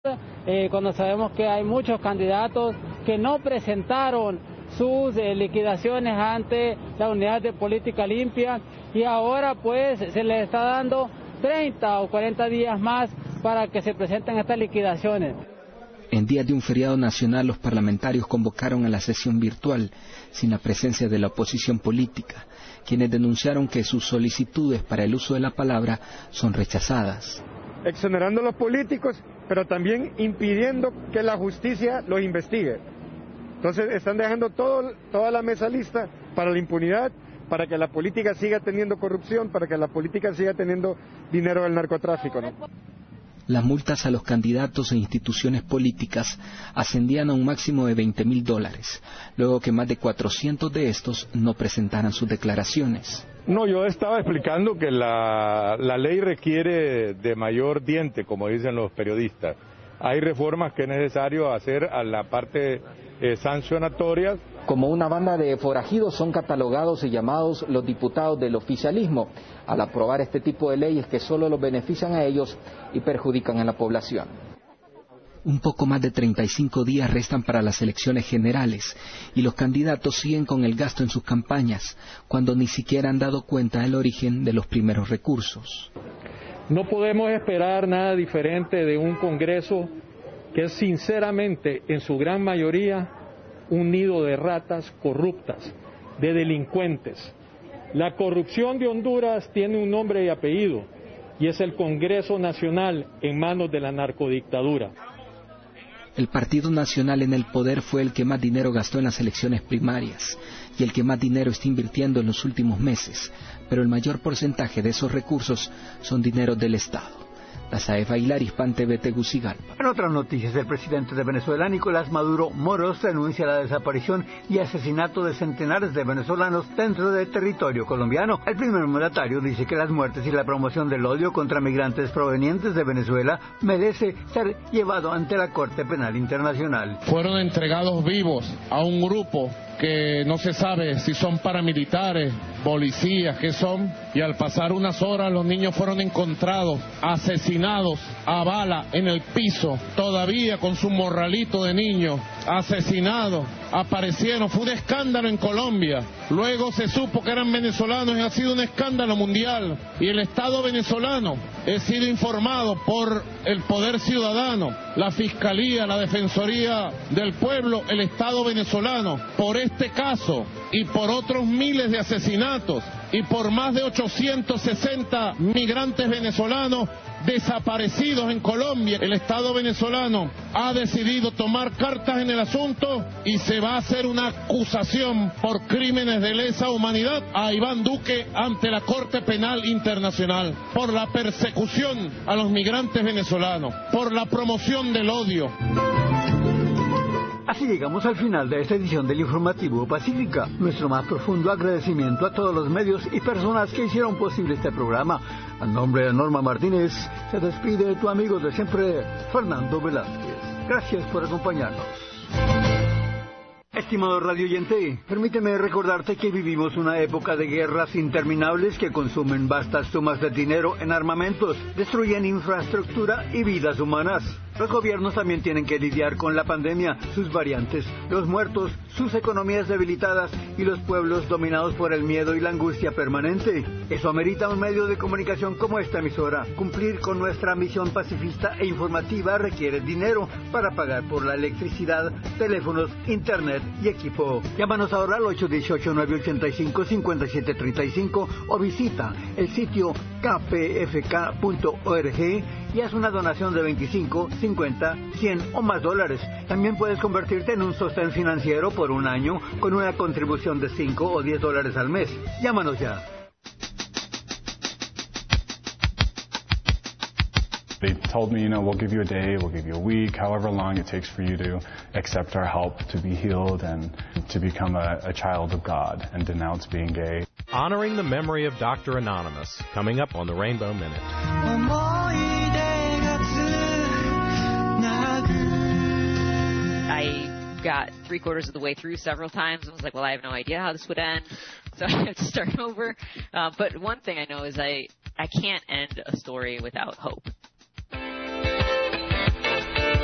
Cuando sabemos que hay muchos candidatos que no presentaron sus liquidaciones ante la Unidad de Política Limpia y ahora pues se les está dando 30 o 40 días más para que se presenten estas liquidaciones. En días de un feriado nacional, los parlamentarios convocaron a la sesión virtual sin la presencia de la oposición política, quienes denunciaron que sus solicitudes para el uso de la palabra son rechazadas. Exonerando a los políticos, pero también impidiendo que la justicia los investigue. Entonces están dejando toda la mesa lista para la impunidad, para que la política siga teniendo corrupción, para que la política siga teniendo dinero del narcotráfico, ¿no? Las multas a los candidatos e instituciones políticas ascendían a un máximo de $20,000, luego que más de 400 de estos no presentaran sus declaraciones. No, yo estaba explicando que la ley requiere de mayor diente, como dicen los periodistas. Hay reformas que es necesario hacer a la parte sancionatoria. Como una banda de forajidos son catalogados y llamados los diputados del oficialismo al aprobar este tipo de leyes que solo los benefician a ellos y perjudican a la población. Un poco más de 35 días restan para las elecciones generales y los candidatos siguen con el gasto en sus campañas cuando ni siquiera han dado cuenta del origen de los primeros recursos. No podemos esperar nada diferente de un Congreso que es sinceramente en su gran mayoría un nido de ratas corruptas, de delincuentes. La corrupción de Honduras tiene un nombre y apellido y es el Congreso Nacional en manos de la narcodictadura. El Partido Nacional en el poder fue el que más dinero gastó en las elecciones primarias y el que más dinero está invirtiendo en los últimos meses, pero el mayor porcentaje de esos recursos son dineros del Estado. Dazaef Aguilar, Hispan TV, Tegucigalpa. En otras noticias, el presidente de Venezuela, Nicolás Maduro Moros, denuncia la desaparición y asesinato de centenares de venezolanos dentro del territorio colombiano. El primer mandatario dice que las muertes y la promoción del odio contra migrantes provenientes de Venezuela merece ser llevado ante la Corte Penal Internacional. Fueron entregados vivos a un grupo que no se sabe si son paramilitares, policías, qué son, y al pasar unas horas los niños fueron encontrados asesinados a bala en el piso, todavía con su morralito de niños, asesinados, aparecieron, fue un escándalo en Colombia, luego se supo que eran venezolanos y ha sido un escándalo mundial, y el Estado venezolano he sido informado por el Poder Ciudadano, la Fiscalía, la Defensoría del Pueblo, el Estado venezolano, por este caso y por otros miles de asesinatos y por más de 860 migrantes venezolanos desaparecidos en Colombia. El Estado venezolano ha decidido tomar cartas en el asunto y se va a hacer una acusación por crímenes de lesa humanidad a Iván Duque ante la Corte Penal Internacional por la persecución a los migrantes venezolanos, por la promoción del odio. Así llegamos al final de esta edición del Informativo Pacífica. Nuestro más profundo agradecimiento a todos los medios y personas que hicieron posible este programa. A nombre de Norma Martínez, se despide tu amigo de siempre, Fernando Velázquez. Gracias por acompañarnos. Estimado radio oyente, permíteme recordarte que vivimos una época de guerras interminables que consumen vastas sumas de dinero en armamentos, destruyen infraestructura y vidas humanas. Los gobiernos también tienen que lidiar con la pandemia, sus variantes, los muertos, sus economías debilitadas y los pueblos dominados por el miedo y la angustia permanente. Eso amerita un medio de comunicación como esta emisora. Cumplir con nuestra misión pacifista e informativa requiere dinero para pagar por la electricidad, teléfonos, internet y equipo. Llámanos ahora al 818-985-5735 o visita el sitio kpfk.org y haz una donación de 25, 50, 100 o más dólares. También puedes convertirte en un sostén financiero por un año con una contribución de 5 o 10 dólares al mes. Llámanos ya. They told me, we'll give you a day, we'll give you a week, however long it takes for you to accept our help to be healed and to become a child of God and denounce being gay. Honoring the memory of Dr. Anonymous, coming up on the Rainbow Minute. I got 3/4 of the way through several times and was like, well, I have no idea how this would end, so I have to start over. But one thing I know is I can't end a story without hope.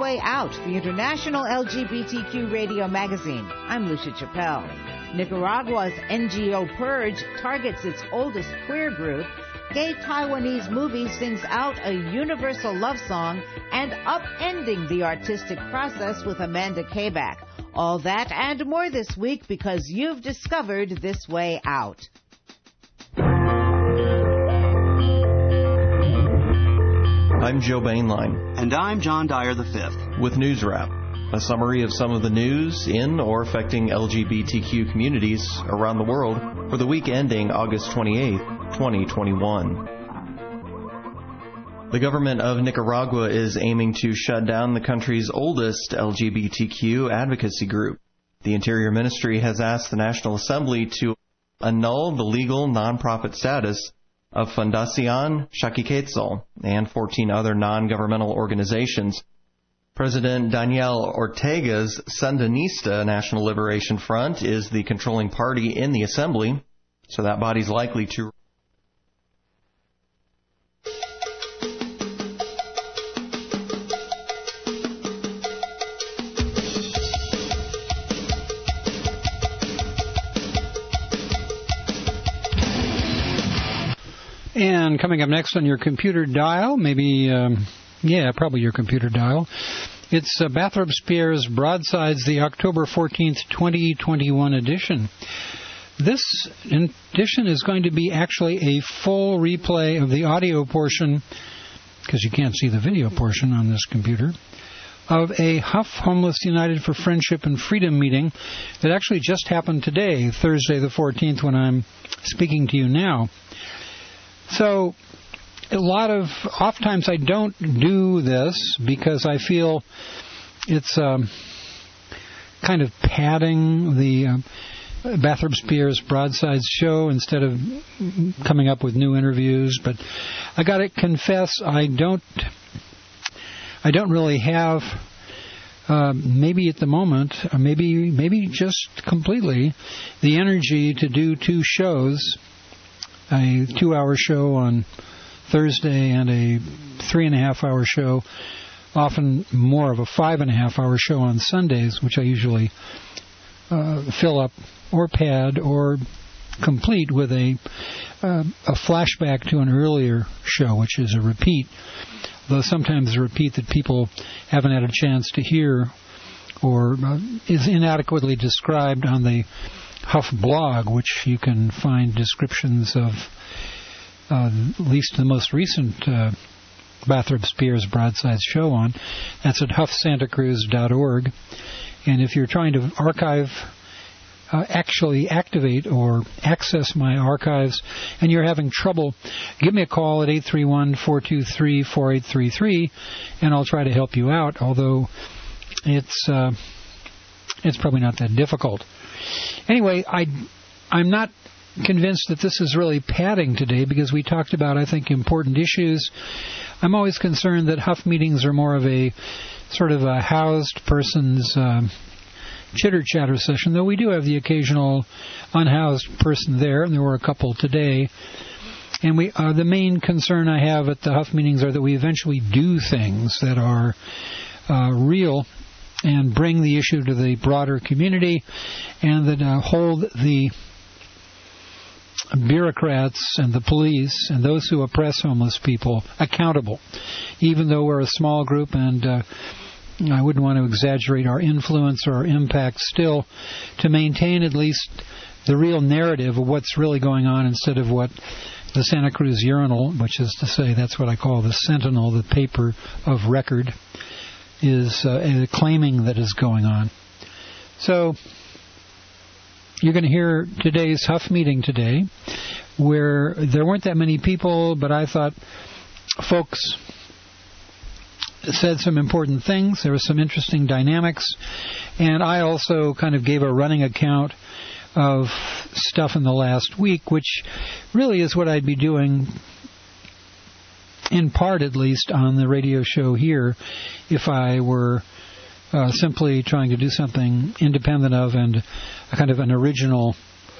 Way Out, the international LGBTQ radio magazine. I'm Lucia Chappelle. Nicaragua's NGO Purge targets its oldest queer group. Gay Taiwanese movie sings out a universal love song and upending the artistic process with Amanda Kabak. All that and more this week because you've discovered This Way Out. I'm Joe Bainline. And I'm John Dyer V. With News Wrap, a summary of some of the news in or affecting LGBTQ communities around the world for the week ending August 28, 2021. The government of Nicaragua is aiming to shut down the country's oldest LGBTQ advocacy group. The Interior Ministry has asked the National Assembly to annul the legal nonprofit status of Fundación Xachiquetzal and 14 other non-governmental organizations. President Daniel Ortega's Sandinista National Liberation Front is the controlling party in the assembly, so that body's likely to... And coming up next on your computer dial, probably your computer dial, it's Bathrop Spears Broadsides, the October 14th, 2021 edition. This edition is going to be actually a full replay of the audio portion, because you can't see the video portion on this computer, of a Huff Homeless United for Friendship and Freedom meeting that actually just happened today, Thursday the 14th, when I'm speaking to you now. So, oftentimes I don't do this because I feel it's kind of padding the Bathrop Spears Broadsides show instead of coming up with new interviews. But I got to confess, I don't really have, maybe at the moment, or maybe just completely, the energy to do two shows. A 2-hour show on Thursday and a 3.5-hour show, often more of a 5.5-hour show on Sundays, which I usually fill up or pad or complete with a flashback to an earlier show, which is a repeat, though sometimes a repeat that people haven't had a chance to hear or is inadequately described on the Huff blog, which you can find descriptions of at least the most recent Bathrop Spears Broadsides show on. That's at huffsantacruz.org. And if you're trying to actually activate or access my archives and you're having trouble, give me a call at 831-423-4833 and I'll try to help you out, although it's probably not that difficult. Anyway, I'm not convinced that this is really padding today because we talked about, I think, important issues. I'm always concerned that Huff meetings are more of a sort of a housed person's chitter-chatter session, though we do have the occasional unhoused person there, and there were a couple today. And the main concern I have at the Huff meetings are that we eventually do things that are real and bring the issue to the broader community and that hold the bureaucrats and the police and those who oppress homeless people accountable, even though we're a small group and I wouldn't want to exaggerate our influence or our impact still, to maintain at least the real narrative of what's really going on instead of what the Santa Cruz Urinal, which is to say that's what I call the Sentinel, the paper of record, is claiming that is going on. So you're going to hear today's Huff meeting today, where there weren't that many people, but I thought folks said some important things. There were some interesting dynamics, and I also kind of gave a running account of stuff in the last week, which really is what I'd be doing, in part at least, on the radio show here, if I were simply trying to do something independent of and a kind of an original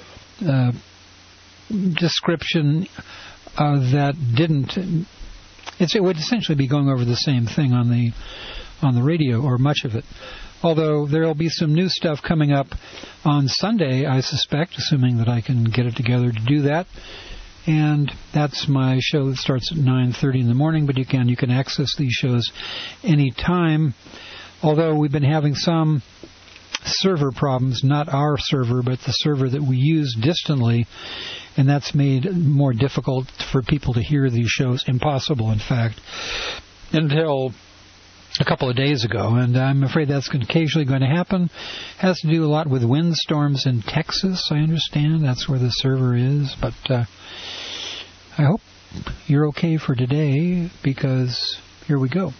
description that didn't... It would essentially be going over the same thing on the on the radio, or much of it. Although there will be some new stuff coming up on Sunday, I suspect, assuming that I can get it together to do that. And that's my show that starts at 9:30 in the morning, but you can access these shows anytime. Although we've been having some server problems, not our server, but the server that we use distantly, and that's made it more difficult for people to hear these shows, impossible, in fact, until a couple of days ago, and I'm afraid that's occasionally going to happen. Has to do a lot with windstorms in Texas, I understand. That's where the server is, but I hope you're okay for today, because here we go.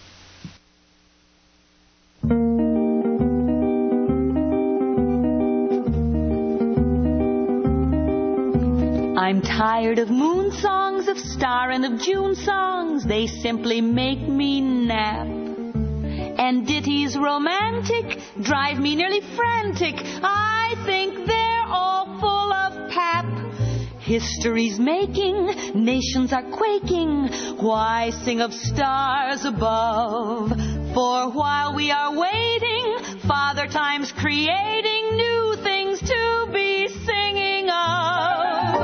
I'm tired of moon songs, of star and of June songs. They simply make me nap. And ditties romantic drive me nearly frantic. I think they're all full of pap. History's making, nations are quaking. Why sing of stars above? For while we are waiting, Father Time's creating new things to be singing of.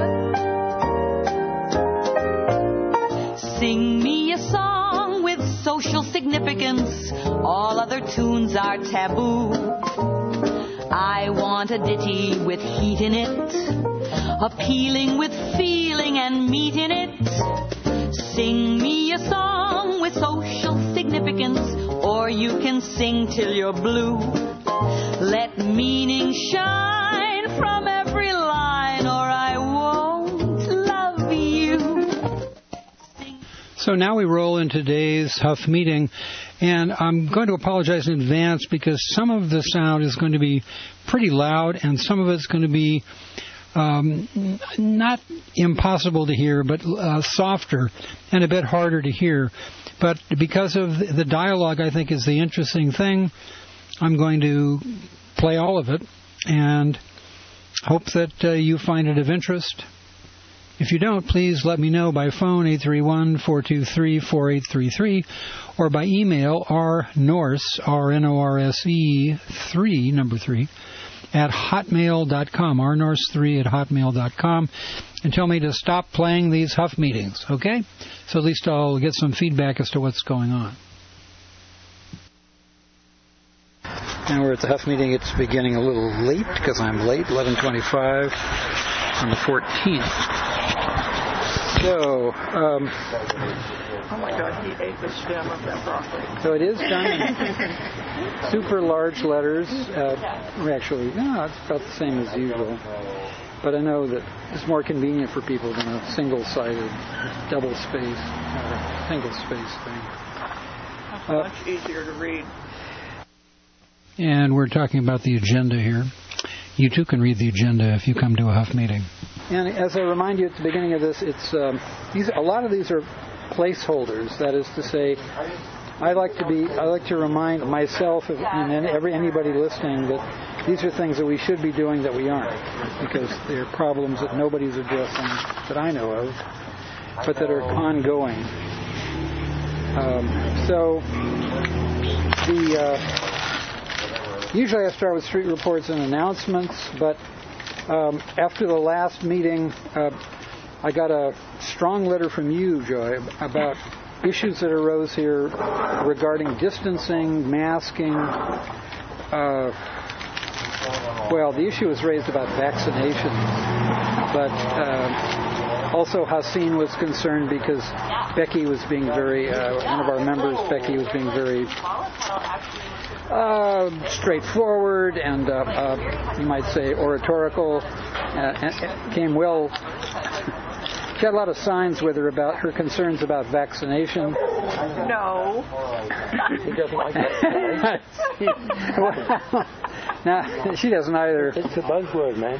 Sing me a song with social significance. All other tunes are taboo. I want a ditty with heat in it, appealing with feeling and meat in it. Sing me a song with social significance, or you can sing till you're blue. Let meaning shine from every line, or I won't love you. So now we roll in today's Huff meeting, and I'm going to apologize in advance because some of the sound is going to be pretty loud, and some of it's going to be not impossible to hear, but softer and a bit harder to hear. But because of the dialogue, I think, is the interesting thing, I'm going to play all of it and hope that you find it of interest. If you don't, please let me know by phone, 831-423-4833, or by email, rnorse, R-N-O-R-S-E, 3, number 3, at hotmail.com, rnorse3@hotmail.com, and tell me to stop playing these Huff meetings, okay? So at least I'll get some feedback as to what's going on. Now we're at the Huff meeting. It's beginning a little late because I'm late, 11:25 on the 14th. So, oh my God, he ate the stem of that broccoli. So it is done in super large letters. Actually, no, it's about the same as usual. But I know that it's more convenient for people than a single-sided, double-space, single-space thing. It's much easier to read. And we're talking about the agenda here. You too can read the agenda if you come to a Huff meeting. And as I remind you at the beginning of this, it's a lot of these are placeholders. That is to say, I like to remind myself and anybody listening that these are things that we should be doing that we aren't, because they're problems that nobody's addressing that I know of, but that are ongoing. Usually I start with street reports and announcements, but after the last meeting, I got a strong letter from you, Joy, about issues that arose here regarding distancing, masking. Well, the issue was raised about vaccinations, but also Haseen was concerned because Becky was being very, one of our members, Becky, was being very straightforward and, you might say, oratorical, and came well. She had a lot of signs with her about her concerns about vaccination. No. He doesn't like that. Now, she doesn't either. It's a buzzword, man.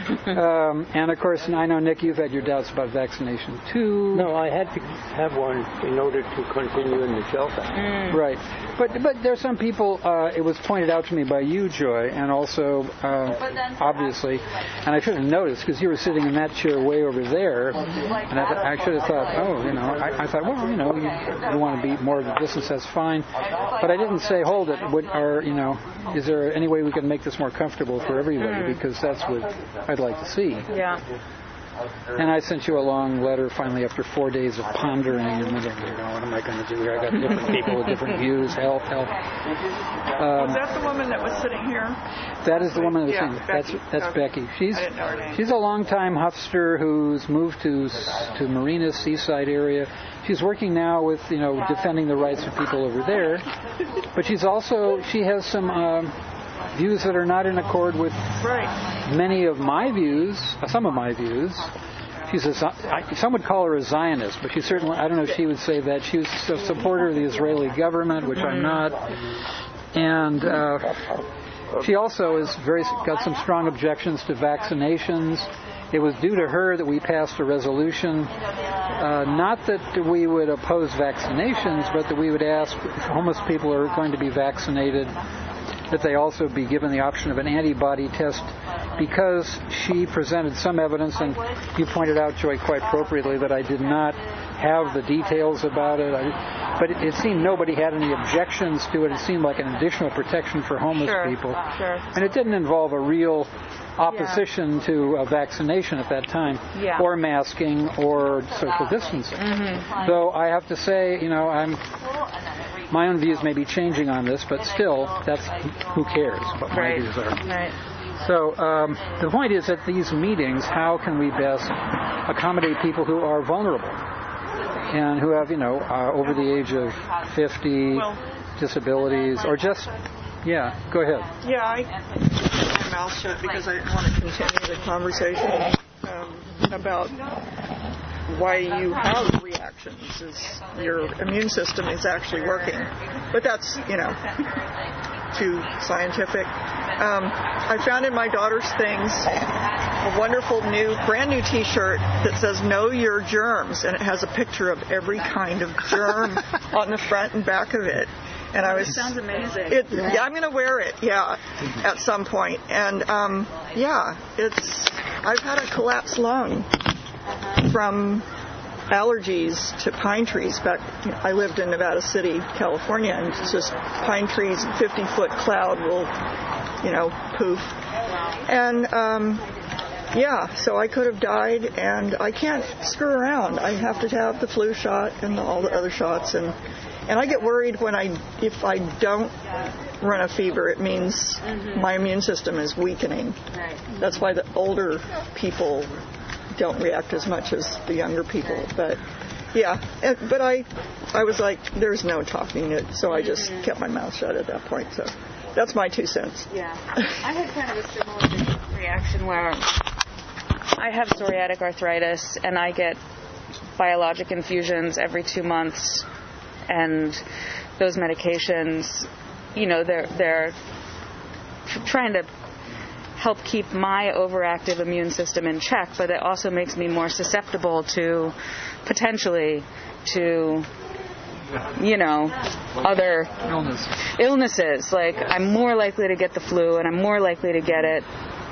And of course, I know, Nick, you've had your doubts about vaccination too. No, I had to have one in order to continue in the shelter. Right. But there are some people, it was pointed out to me by you, Joy, and also, obviously, and I should have noticed because you were sitting in that chair way over there, and I should have thought, I thought, well, you want to be more of a distance, that's fine. But I didn't say, hold it, is there any way we can make this more comfortable for everybody? Because that's what I'd like to see. Yeah. And I sent you a long letter finally after 4 days of pondering and thinking, what am I going to do here? I got different people with different views. Help. Was that the woman that was sitting here? That is the woman that was sitting. That's Becky. She's a longtime Huffster who's moved to Marina, Seaside area. She's working now with, defending the rights of people over there. But she has some views that are not in accord with many of my views, some of my views. Some would call her a Zionist, but she certainly, I don't know if she would say that. She's a supporter of the Israeli government, which I'm not. And she also got some strong objections to vaccinations. It was due to her that we passed a resolution, not that we would oppose vaccinations, but that we would ask if homeless people are going to be vaccinated, that they also be given the option of an antibody test, because she presented some evidence, and you pointed out, Joy, quite appropriately, that I did not have the details about it. But it seemed nobody had any objections to it. It seemed like an additional protection for homeless people. Sure. And it didn't involve a real opposition to a vaccination at that time, or masking, or social distancing. Though I have to say, my own views may be changing on this, but still, who cares what my views are. Right. So the point is, at these meetings, how can we best accommodate people who are vulnerable and who have, over the age of 50, disabilities, or just, go ahead. Yeah, I kept my mouth shut because I want to continue the conversation about why you have reactions, is your immune system is actually working. But that's, too scientific. I found in my daughter's things a wonderful brand new T-shirt that says "Know Your Germs," and it has a picture of every kind of germ on the front and back of it. And I was. It sounds amazing. I'm going to wear it. At some point. And I've had a collapsed lung from allergies to pine trees. I lived in Nevada City, California, and it's just pine trees, 50-foot cloud will, poof. And, so I could have died, and I can't screw around. I have to have the flu shot and all the other shots, and I get worried if I don't run a fever, it means my immune system is weakening. That's why the older people don't react as much as the younger people. But I was like, there's no talking it, so I just kept my mouth shut at that point. So that's my 2 cents. Yeah, I had kind of a similar reaction where I have psoriatic arthritis and I get biologic infusions every 2 months, and those medications, they're trying to help keep my overactive immune system in check, but it also makes me more susceptible to potentially other illnesses. Like, I'm more likely to get the flu, and I'm more likely to get it,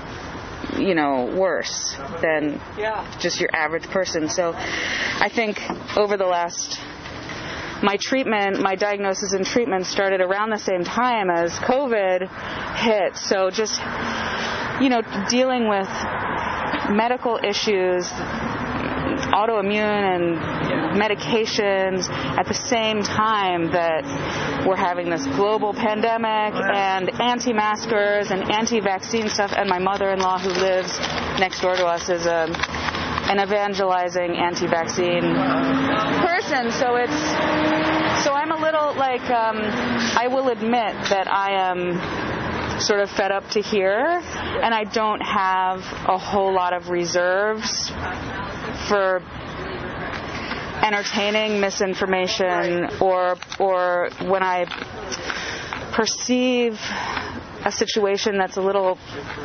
worse than just your average person. So I think over the last, my diagnosis and treatment started around the same time as COVID hit. So just, dealing with medical issues, autoimmune and medications at the same time that we're having this global pandemic and anti-maskers and anti-vaccine stuff. And my mother-in-law, who lives next door to us, is an evangelizing anti-vaccine person. So I'm a little I will admit that I am sort of fed up to here, and I don't have a whole lot of reserves for entertaining misinformation or when I perceive a situation that's a little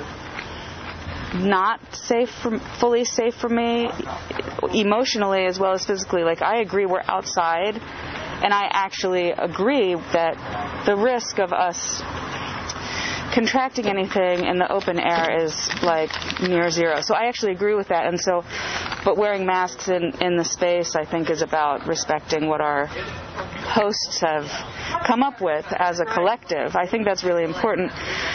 not fully safe for me, emotionally as well as physically. Like, I agree we're outside, and I actually agree that the risk of us contracting anything in the open air is like near zero. So I actually agree with that. And so, but wearing masks in the space, I think, is about respecting what our hosts have come up with as a collective. I think that's really important.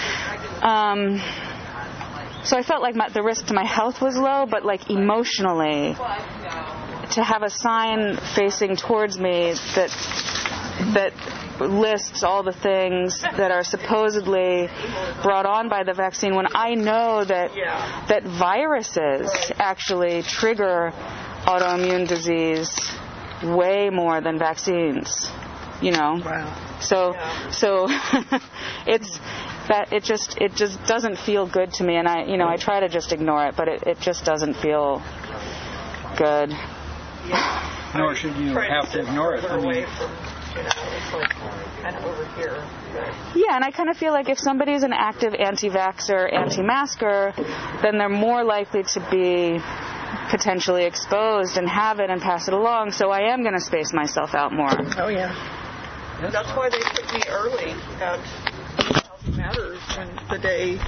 So I felt like the risk to my health was low, but like emotionally, to have a sign facing towards me that lists all the things that are supposedly brought on by the vaccine, when I know that viruses actually trigger autoimmune disease way more than vaccines, you know. Wow. So it's that it just doesn't feel good to me, and I try to just ignore it, but it just doesn't feel good. Nor should you have to ignore it. I mean, it's like kind of over here. Yeah, and I kind of feel like if somebody's an active anti-vaxxer, anti-masker, then they're more likely to be potentially exposed and have it and pass it along. So I am going to space myself out more. Oh, yeah. That's why they put me early at Health Matters when the day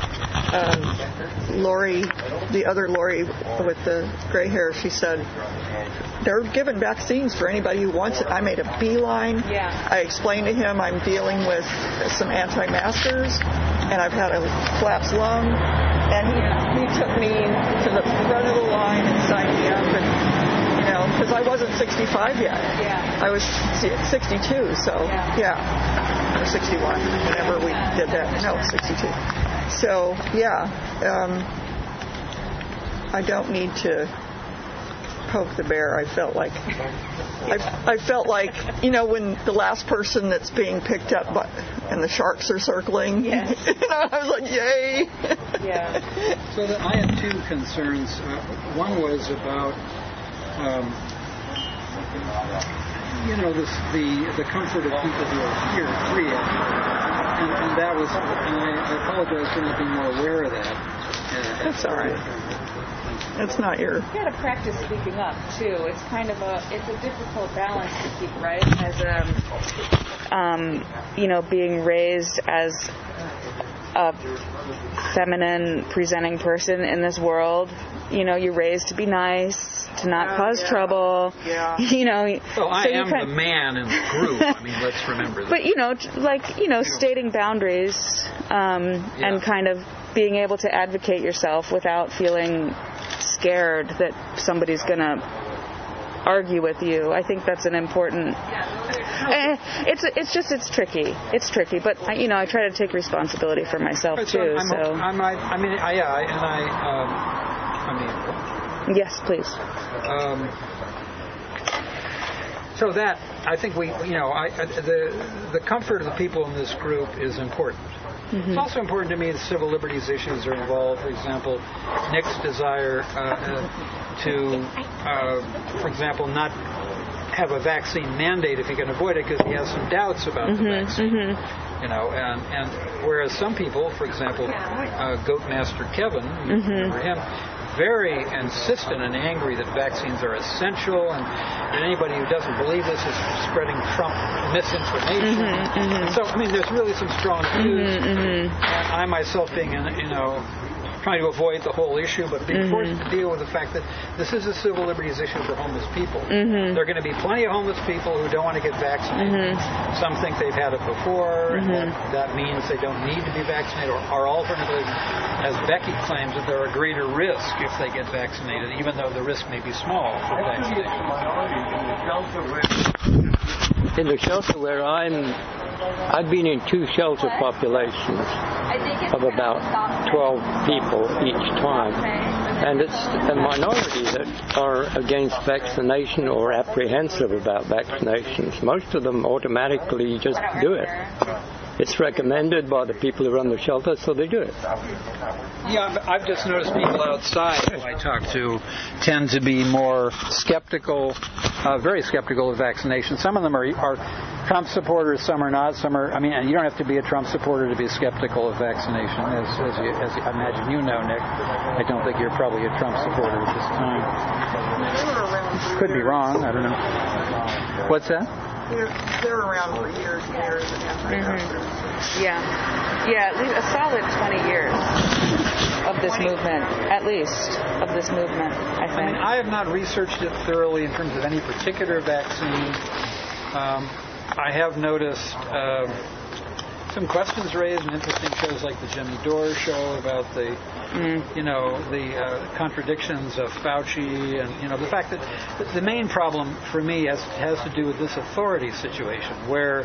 Lori, the other Lori with the gray hair, she said, they're giving vaccines for anybody who wants it. I made a beeline. Yeah. I explained to him I'm dealing with some anti-maskers, and I've had a collapsed lung. And he took me to the front of the line and signed me up, and because I wasn't 65 yet. Yeah. I was 62, so or 61 whenever we did that. No, 62. So I don't need to poke the bear. I felt like when the last person that's being picked up and the sharks are circling. Yes. I was like, yay. Yeah. So I had two concerns. One was about the comfort of people who are here free, and that was, and I apologize for not being more aware of that. That's all right. It's not your. You got to practice speaking up too. It's kind of a difficult balance to keep, right? As being raised as a feminine presenting person in this world. You're raised to be nice, to not cause trouble. Yeah. Well, I am the man in the group. I mean, let's remember that. But stating boundaries and kind of being able to advocate yourself without feeling scared that somebody's going to argue with you. I think that's an important. It's tricky. It's tricky, but I try to take responsibility for myself too. Yes, please. So that I think the comfort of the people in this group is important. Mm-hmm. It's also important to me that civil liberties issues are involved. For example, Nick's desire to, for example, not have a vaccine mandate if he can avoid it because he has some doubts about the vaccine. Mm-hmm. And whereas some people, for example, Goatmaster Kevin, remember him, very insistent and angry that vaccines are essential, and that anybody who doesn't believe this is spreading Trump misinformation. Mm-hmm, mm-hmm. So, there's really some strong views. Mm-hmm, mm-hmm. I myself being, trying to avoid the whole issue, but being forced to deal with the fact that this is a civil liberties issue for homeless people. Mm-hmm. There are going to be plenty of homeless people who don't want to get vaccinated. Mm-hmm. Some think they've had it before, and that means they don't need to be vaccinated, or alternatively, as Becky claims, that they're a greater risk if they get vaccinated, even though the risk may be small for vaccination. In the shelter where I've been in two shelter populations of about 12 people each time, and it's a minority that are against vaccination or apprehensive about vaccinations. Most of them automatically just do it. it's recommended by the people who run the shelter, so they do it. Yeah, I've just noticed people outside who I talk to tend to be more skeptical, very skeptical of vaccination. Some of them are Trump supporters, some are not. Some are. I mean, you don't have to be a Trump supporter to be skeptical of vaccination, as I imagine you know, Nick. I don't think you're probably a Trump supporter at this time. Could be wrong. I don't know. What's that? They're around for years and years and Mm-hmm. Yeah, at least a solid 20 years of this movement, at least, of this movement, I think. I mean, I have not researched it thoroughly in terms of any particular vaccine. I have noticed some questions raised in interesting shows like the Jimmy Dore show about the, the contradictions of Fauci, and the fact that the main problem for me has to do with this authority situation where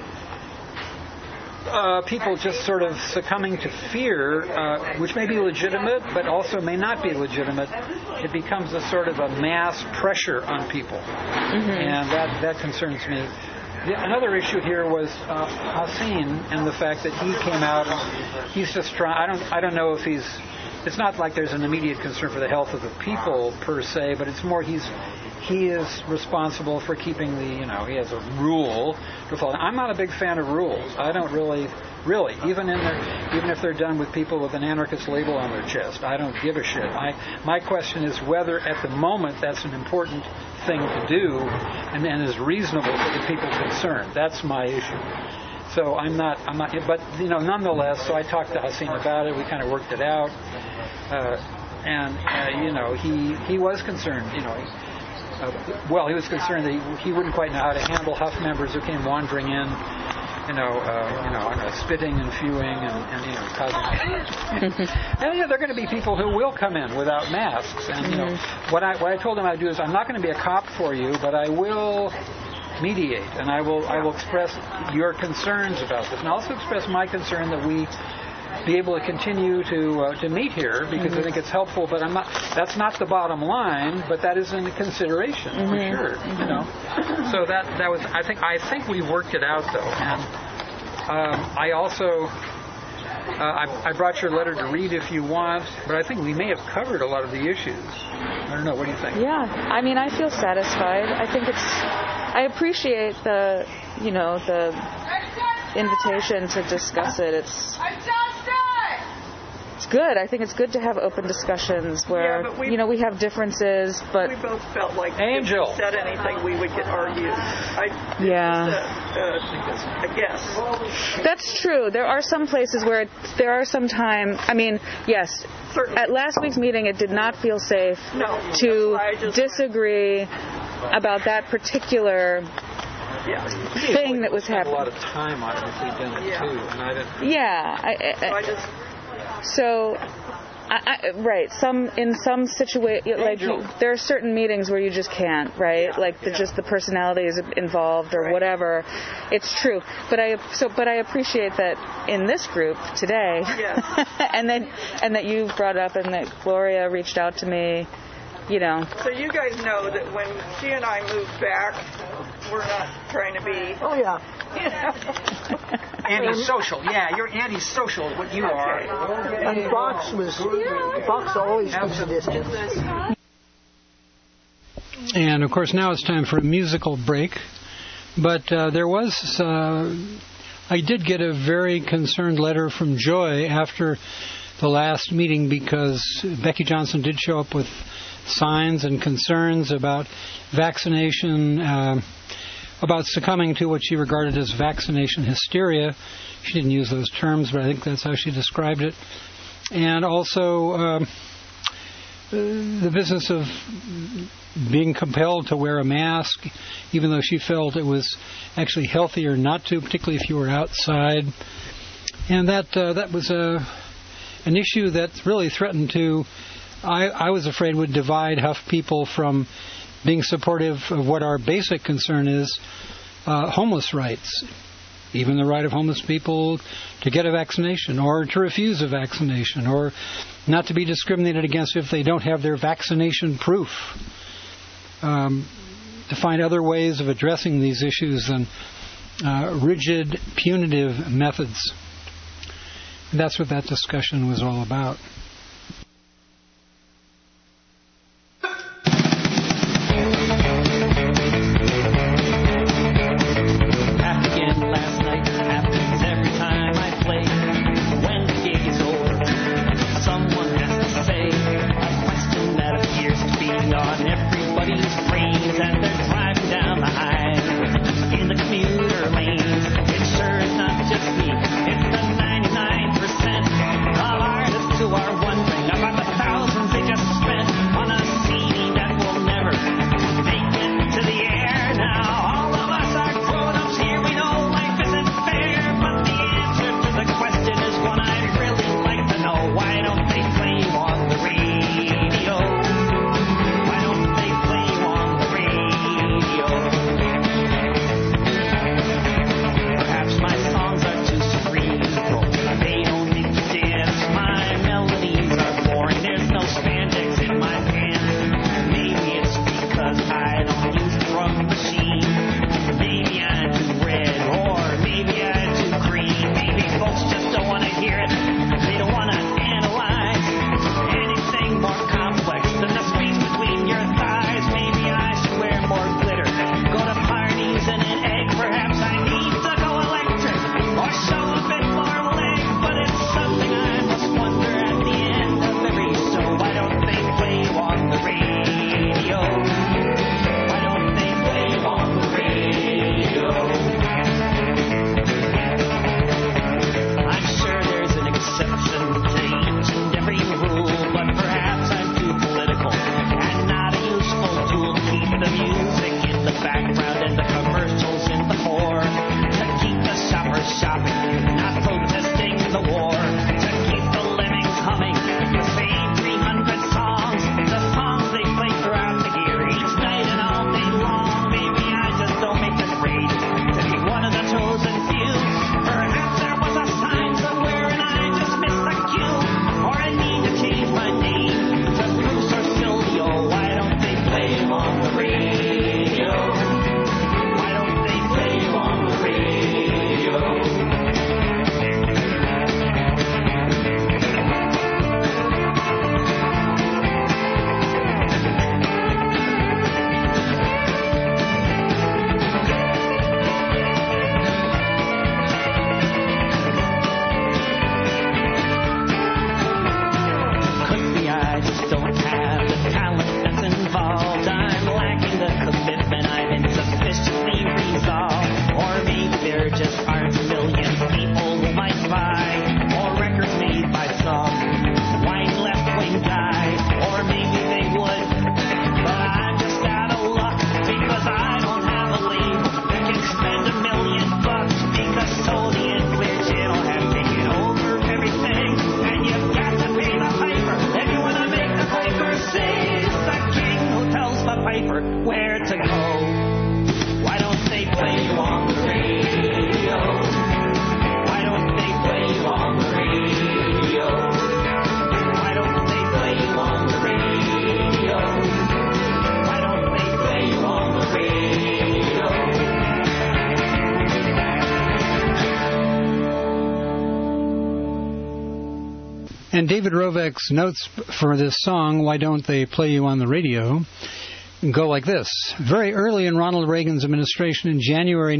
people just sort of succumbing to fear, which may be legitimate, but also may not be legitimate. It becomes a sort of a mass pressure on people, and that concerns me. Another issue here was Hassin and the fact that he came out and he's just trying. I don't know if he's. It's not like there's an immediate concern for the health of the people per se, but it's more he is responsible for keeping the. He has a rule to follow. I'm not a big fan of rules. I don't really, even if they're done with people with an anarchist label on their chest, I don't give a shit. My question is whether at the moment that's an important thing to do and is reasonable for the people concerned. That's my issue. So I'm not, but nonetheless, so I talked to Hassin about it. We kind of worked it out, he was concerned. He was concerned that he wouldn't quite know how to handle Huff members who came wandering in, spitting and fewing and causing. And there are going to be people who will come in without masks. And what I told him I'd do is I'm not going to be a cop for you, but I will mediate, and I will express your concerns about this, and also express my concern that we be able to continue to meet here because I think it's helpful. But that's not the bottom line, but that is in consideration for sure. So that was. I think we worked it out though, and I also. I brought your letter to read if you want, but I think we may have covered a lot of the issues. I don't know. What do you think? Yeah, I mean, I feel satisfied. I think I appreciate the invitation to discuss it. It's good. I think it's good to have open discussions where we have differences, but we both felt like if we said anything we would get argued. I guess that's true. There are some places where there are some time. I mean, yes. Certainly. At last week's meeting, it did not feel safe to disagree about that particular thing that was happening. A lot of time on it if we'd done it too, and I didn't. Right. In some situations, there are certain meetings where you just can't, right? Just the personality is involved or whatever. It's true, but I appreciate that in this group today, and that you brought up and that Gloria reached out to me. So you guys know that when she and I moved back, we're not trying to be. Oh yeah. Antisocial. Yeah, you're antisocial. What you are. And Fox always keeps a distance. And of course now it's time for a musical break. But I did get a very concerned letter from Joy after the last meeting because Becky Johnson did show up with signs and concerns about vaccination, about succumbing to what she regarded as vaccination hysteria. She didn't use those terms, but I think that's how she described it. And also the business of being compelled to wear a mask, even though she felt it was actually healthier not to, particularly if you were outside. And that was an issue that really threatened to, I was afraid, would divide Huff people from being supportive of what our basic concern is, homeless rights, even the right of homeless people to get a vaccination or to refuse a vaccination or not to be discriminated against if they don't have their vaccination proof. To find other ways of addressing these issues than rigid, punitive methods. And that's what that discussion was all about. And David Rovek's notes for this song, Why Don't They Play You on the Radio, go like this. Very early in Ronald Reagan's administration in January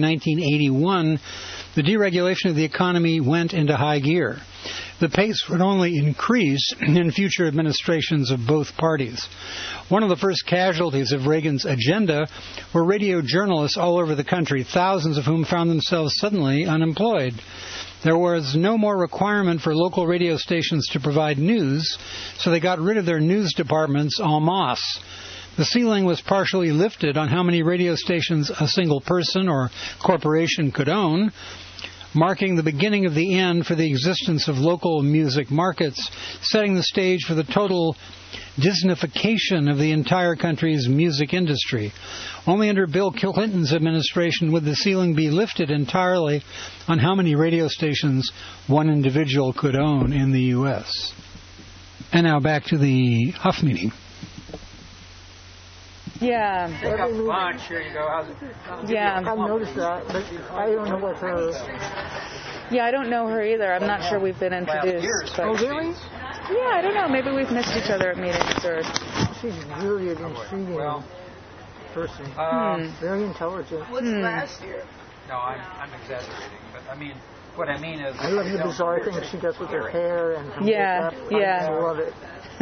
1981, the deregulation of the economy went into high gear. The pace would only increase in future administrations of both parties. One of the first casualties of Reagan's agenda were radio journalists all over the country, thousands of whom found themselves suddenly unemployed. There was no more requirement for local radio stations to provide news, so they got rid of their news departments en masse. The ceiling was partially lifted on how many radio stations a single person or corporation could own, marking the beginning of the end for the existence of local music markets, setting the stage for the total Disneyfication of the entire country's music industry. Only under Bill Clinton's administration would the ceiling be lifted entirely on how many radio stations one individual could own in the U.S. And now back to the Huff meeting. Yeah. Pick up lunch. Here you go. How's it? Yeah. I've noticed that, but I don't know what her. Yeah, I don't know her either. I'm not sure we've been introduced. But... Oh, really? Yeah, I don't know. Maybe we've missed each other at meetings or. She's really an intriguing person. Very intelligent. What's last year? No, I'm exaggerating, but I mean, what I mean is. I love the bizarre things she does with her hair and her makeup. I love it.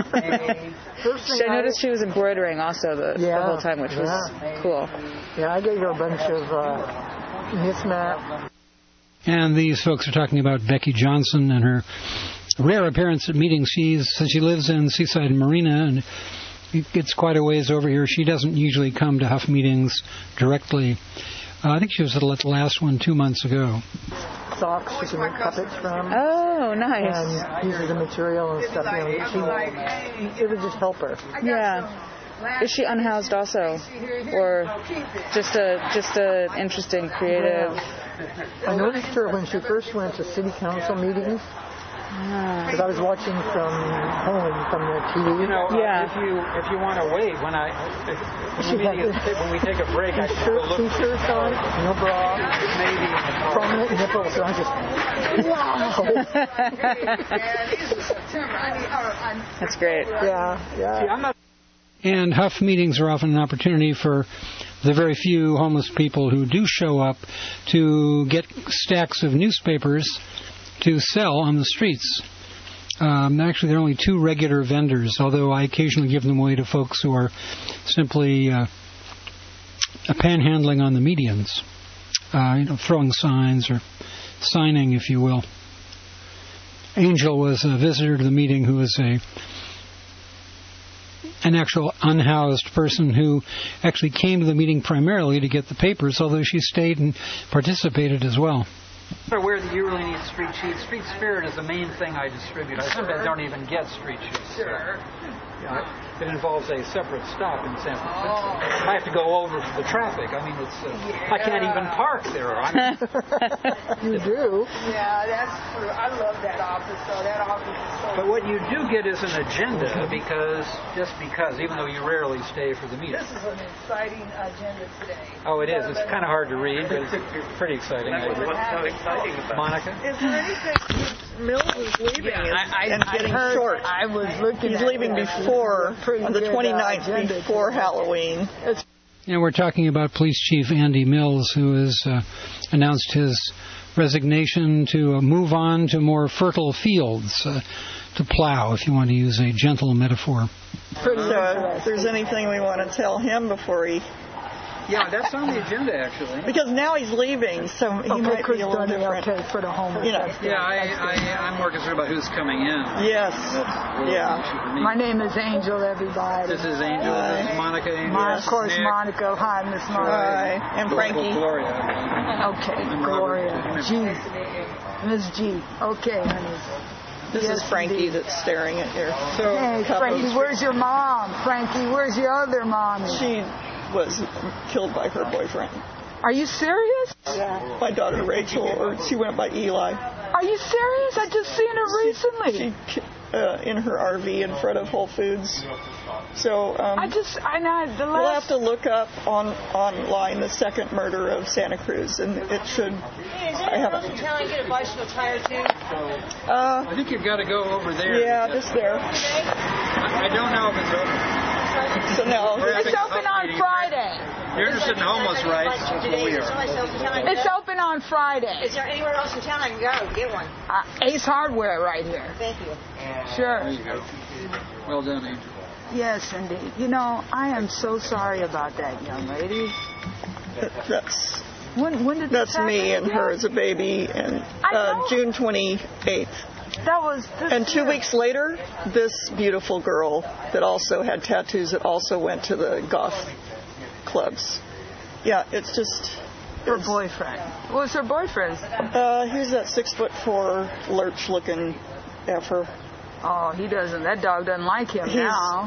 I noticed she was embroidering also the whole time, which was cool. Yeah, I gave her a bunch of mismatch. And these folks are talking about Becky Johnson and her rare appearance at meetings. She lives in Seaside Marina, and it gets quite a ways over here. She doesn't usually come to Huff meetings directly. I think she was at the last one 2 months ago. Socks she can make puppets from. Oh, nice. And uses the material and stuff. It would just help her. Yeah. Is she unhoused also, or just a interesting creative? Yeah. I noticed her when she first went to city council meetings. Because I was watching from home from the TV. You know, if you want to wait, when we take a break, I can go look. T-shirts on, no bra, maybe prominent nipples. So I just wow. That's great. Yeah. See, I'm not. And Huff meetings are often an opportunity for the very few homeless people who do show up to get stacks of newspapers to sell on the streets. Actually, there are only 2 regular vendors, although I occasionally give them away to folks who are simply panhandling on the medians, throwing signs or signing, if you will. Angel was a visitor to the meeting who was an actual unhoused person who actually came to the meeting primarily to get the papers, although she stayed and participated as well. Where you really need street sheets. Street Spirit is the main thing I distribute. I sometimes don't even get street sheets. It involves a separate stop in San Francisco. I have to go over the traffic. I mean, I can't even park there. You do? Yeah, that's true. I love that office. So that office is so. But what you do get is an agenda because, even though you rarely stay for the meeting. This is an exciting agenda today. Oh, it is. It's kind of hard to read, but it's pretty exciting. What's so exciting about Monica? Is there anything? Mills is leaving and getting heard, short. I was looking. He's leaving before on the 29th, before Halloween. And we're talking about Police Chief Andy Mills, who has announced his resignation to move on to more fertile fields to plow, if you want to use a gentle metaphor. So if there's anything we want to tell him before he... Yeah, that's on the agenda, actually. Because now he's leaving, so he might be a little different. Okay, for the homeless. Yeah, I'm more concerned about who's coming in. Yes. My name is Angel, everybody. This is Angel. This is Monica. Angel. Of course, Nick. Monica. Hi, Miss Monica. Hi. And Frankie. Gloria. Okay, Gloria. G. Miss G. Okay, honey. This is Frankie that's staring at you. Hey, Frankie, where's your mom? Frankie, where's your other mom? She was killed by her boyfriend. Are you serious? Yeah. My daughter Rachel, she went by Eli. Are you serious? I just seen her recently. She in her RV in front of Whole Foods. So we'll have to look up online the second murder of Santa Cruz, and it should. I haven't. Can I get a bicycle tire too? I think you've got to go over there. Yeah, just there. I don't know if it's open. So no, it's open on Friday. You're interested in homeless rights? That's what we are. It's open on Friday. Is there anywhere else in town I can go get one? Ace Hardware right here. Thank you. Sure. There you go. Well done, Angel. Yes, indeed. You know, I am so sorry about that young lady. When did that's me and her as a baby, and June 28th. That was and 2 weeks later, this beautiful girl that also had tattoos that also went to the goth clubs. Yeah, it's just her boyfriend. What was her boyfriend's? He's that 6'4" lurch-looking effer. Oh, he doesn't. That dog doesn't like him now.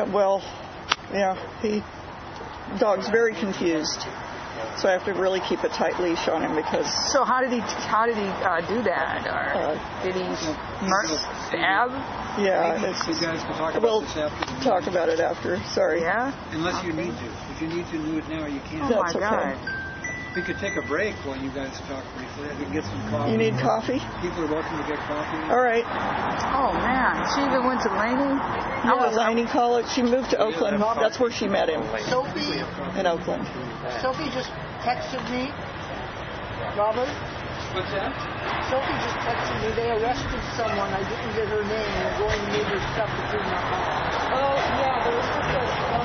Dog's very confused. So I have to really keep a tight leash on him because. So how did he do that? Or did he stab? Yeah, you guys can talk about we'll this after. talk about it after. Sorry. Yeah? Unless you need to. If you need to do it now, you can. Oh, my That's okay. God. We could take a break while you guys talk briefly. We can get some coffee. You need coffee? People are welcome to get coffee. All right. Oh, man. She even went to Laney? Yeah, Laney College. She moved to Oakland. That's where she met him. Sophie? In Oakland. Sophie just texted me. Robert? What's that? Sophie just texted me. They arrested someone. I didn't get her name. They're going to move her stuff between my house. Oh, yeah, there was just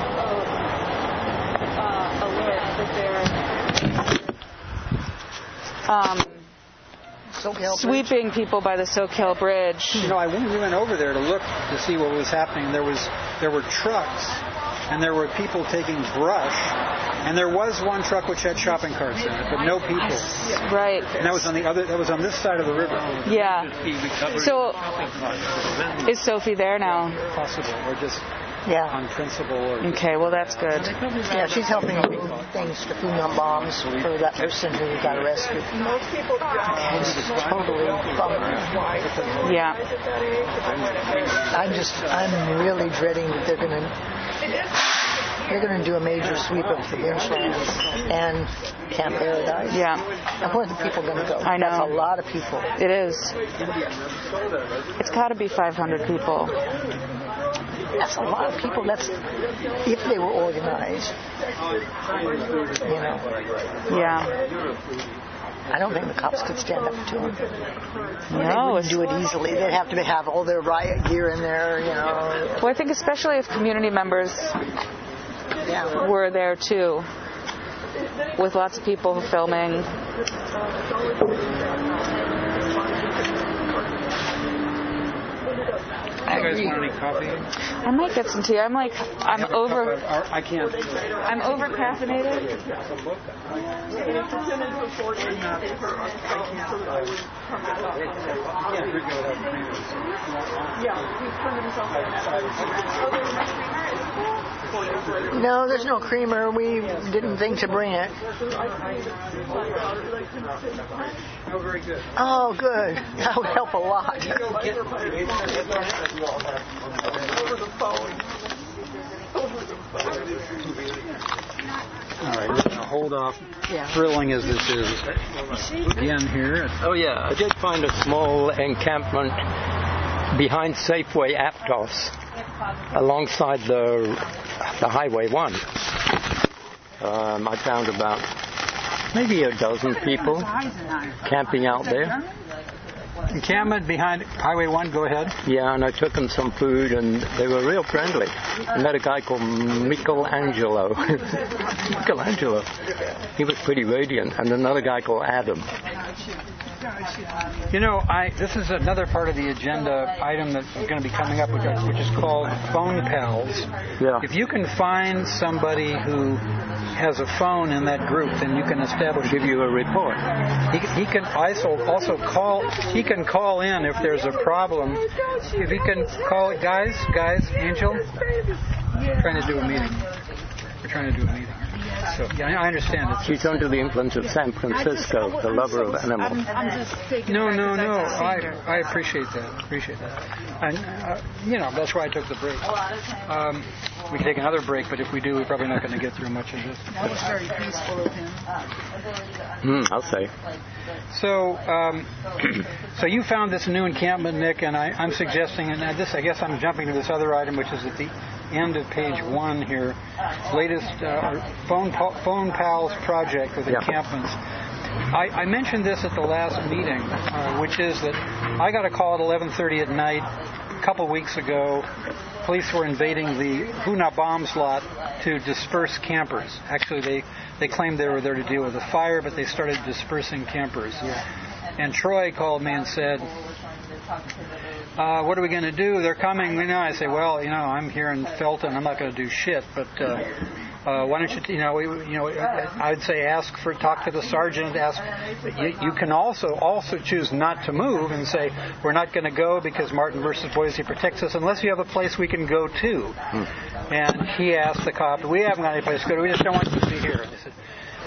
a alert that they're sweeping people by the Soquel Bridge. You know, we went over there to look to see what was happening. There were trucks, and there were people taking brush, and there was one truck which had shopping carts in it, but no people. Right. And that was on this side of the river. Yeah. So, is Sophie there now? Possible, or just on principle. Or okay, well that's good. Yeah, she's helping bring things to food on bombs for that person who got arrested. Most people It's totally bummer. Yeah. I'm really dreading that they're going to do a major sweep of the Lynchlands and Camp Paradise. Yeah. And where are the people going to go? I know. That's a lot of people. It is. It's got to be 500 people. That's a lot of people. That's if they were organized. You know. Yeah. I don't think the cops could stand up to them. No, they wouldn't do it easily. They'd have to have all their riot gear in there. You know. Well, I think especially if community members were there too, with lots of people filming. You guys want any coffee? I might get some tea. I'm over. I can't. I'm over caffeinated. No, there's no creamer. We didn't think to bring it. Oh, very good. Oh, good. That would help a lot. All right, we're going to hold off. Thrilling as this is, again here. Oh yeah, I did find a small encampment behind Safeway Aptos, alongside the Highway 1. I found about maybe a dozen people camping out there. Encampment behind Highway 1, go ahead. Yeah, and I took them some food, and they were real friendly. I met a guy called Michelangelo. Michelangelo. He was pretty radiant. And another guy called Adam. You know, this is another part of the agenda item that's going to be coming up, which is called Phone Pals. Yeah. If you can find somebody who has a phone in that group, then you can establish. Give you a report. He can also call. He can call in if there's a problem. If he can call it, guys, Angel. We're trying to do a meeting. So, yeah, I understand. She's under the influence of San Francisco, the lover of animals. No. I appreciate that. And, that's why I took the break. We can take another break, but if we do, we're probably not going to get through much of this. That was very peaceful of him. I'll say. So you found this new encampment, Nick, and I'm suggesting, and this, I guess I'm jumping to this other item, which is at the end of page 1 here, latest Phone Pals project with encampments. I mentioned this at the last meeting, which is that I got a call at 11:30 at night a couple weeks ago. Police were invading the Huna Bombs lot to disperse campers. Actually, they claimed they were there to deal with a fire, but they started dispersing campers. And Troy called me and said, what are we going to do? They're coming. I say, well, I'm here in Felton. I'm not going to do shit, but why don't you, I would say talk to the sergeant. You can also choose not to move and say, we're not going to go because Martin versus Boise protects us unless you have a place we can go to. And he asked the cop, we haven't got any place to go to. We just don't want you to be here.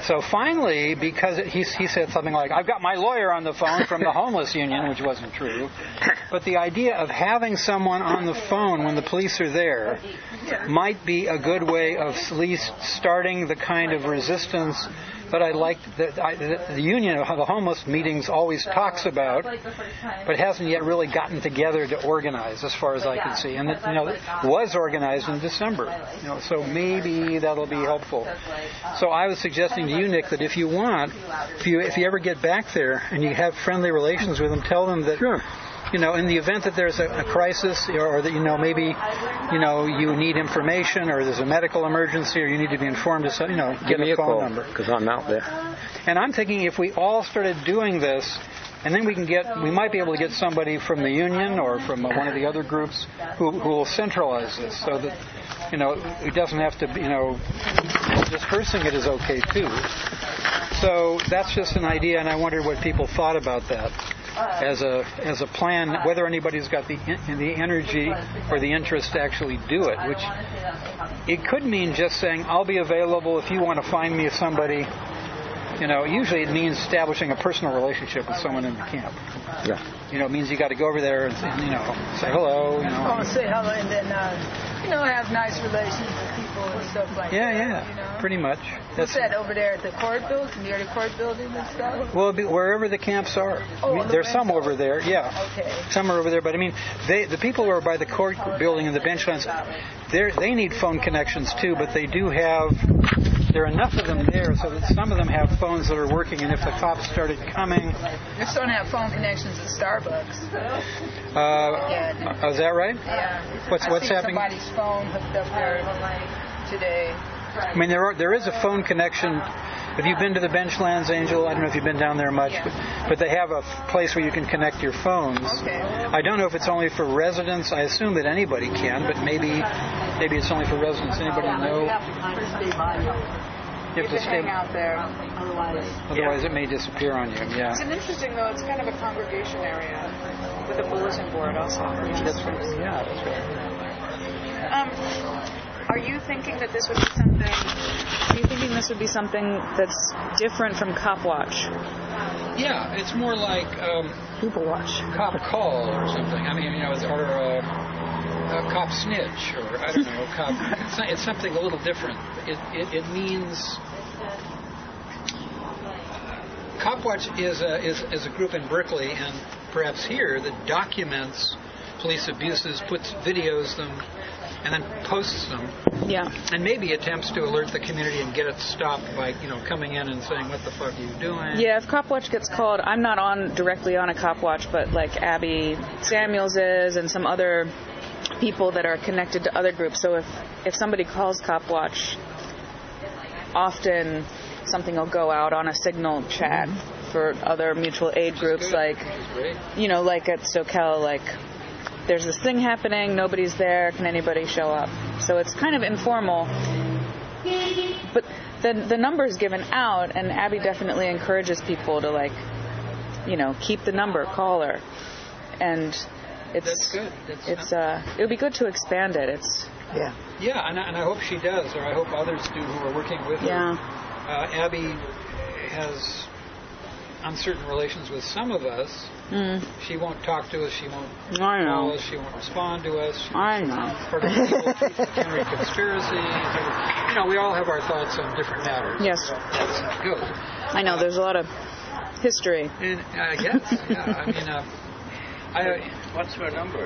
So finally, because he said something like, I've got my lawyer on the phone from the homeless union, which wasn't true. But the idea of having someone on the phone when the police are there might be a good way of at least starting the kind of resistance that I like that the union of the homeless meetings always talks about, but hasn't yet really gotten together to organize, as far as I can see. And it was organized in December. So maybe that'll be helpful. So I was suggesting to you, Nick, that if you want, if you ever get back there and you have friendly relations with them, tell them that. Sure. In the event that there's a crisis, or that maybe you need information, or there's a medical emergency, or you need to be informed, get a phone number, because I'm out there. And I'm thinking if we all started doing this, and then we might be able to get somebody from the union or from one of the other groups who will centralize this, so that it doesn't have to dispersing it is okay too. So that's just an idea, and I wondered what people thought about that. As a plan, whether anybody's got the energy or the interest to actually do it, which it could mean just saying, I'll be available if you want to find me somebody. Usually it means establishing a personal relationship with someone in the camp. Yeah. It means you got to go over there and say hello. Say hello, and then have nice relations with people and stuff like that. Yeah. Pretty much. What's that over there at the court building, near the court building and stuff? Well, wherever the camps are. There's some over there. Yeah. Okay. Some are over there, but the people who are by the court building and the benchlands, they need phone connections too, but they do have. There are enough of them there so that some of them have phones that are working, and if the cops started coming... They still don't have phone connections at Starbucks. Is that right? Yeah. What's happening? Somebody's phone hooked up there today. There is a phone connection. Have you been to the Benchlands, Angel? I don't know if you've been down there much, but they have a place where you can connect your phones. Okay. I don't know if it's only for residents. I assume that anybody can, but maybe it's only for residents. Anybody know? You have to stay out there. Otherwise, it may disappear on you. Yeah. It's an interesting, though. It's kind of a congregation area with a bulletin board also. That's right. Yeah, that's right. Are you thinking that this would be something? Are you thinking this would be something that's different from Cop Watch? Yeah, it's more like People Watch, Cop Call or something. Or Cop Snitch, or I don't know, Cop. It's something a little different. It means Cop Watch is a group in Berkeley and perhaps here that documents police abuses, puts videos them, and then posts them. Yeah. And maybe attempts to alert the community and get it stopped by, coming in and saying, what the fuck are you doing? Yeah, if Cop Watch gets called, I'm not directly on a Cop Watch, but like Abby Samuels is and some other people that are connected to other groups. So if somebody calls Cop Watch, often something will go out on a signal chat for other mutual aid groups, like, like at Soquel, like, there's this thing happening, nobody's there, can anybody show up? So it's kind of informal. But the number is given out, and Abby definitely encourages people to, keep the number, call her. And that's good. It would be good to expand it. Yeah, and I hope she does, or I hope others do who are working with her. Abby has uncertain relations with some of us. She won't talk to us. She won't call us. She won't respond to us. I know. Part of the Henry conspiracy. We all have our thoughts on different matters. Yes. That's good. I know. There's a lot of history. And I guess. Yeah. What's her number?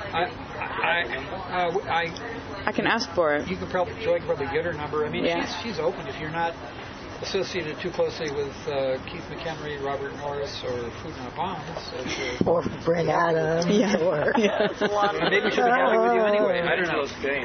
I can ask for it. You could probably get her number. She's open if you're not associated too closely with Keith McHenry, Robert Norris, or Food Not Bombs. Or Brent Adams. Maybe we should be having with you anyway. I don't know.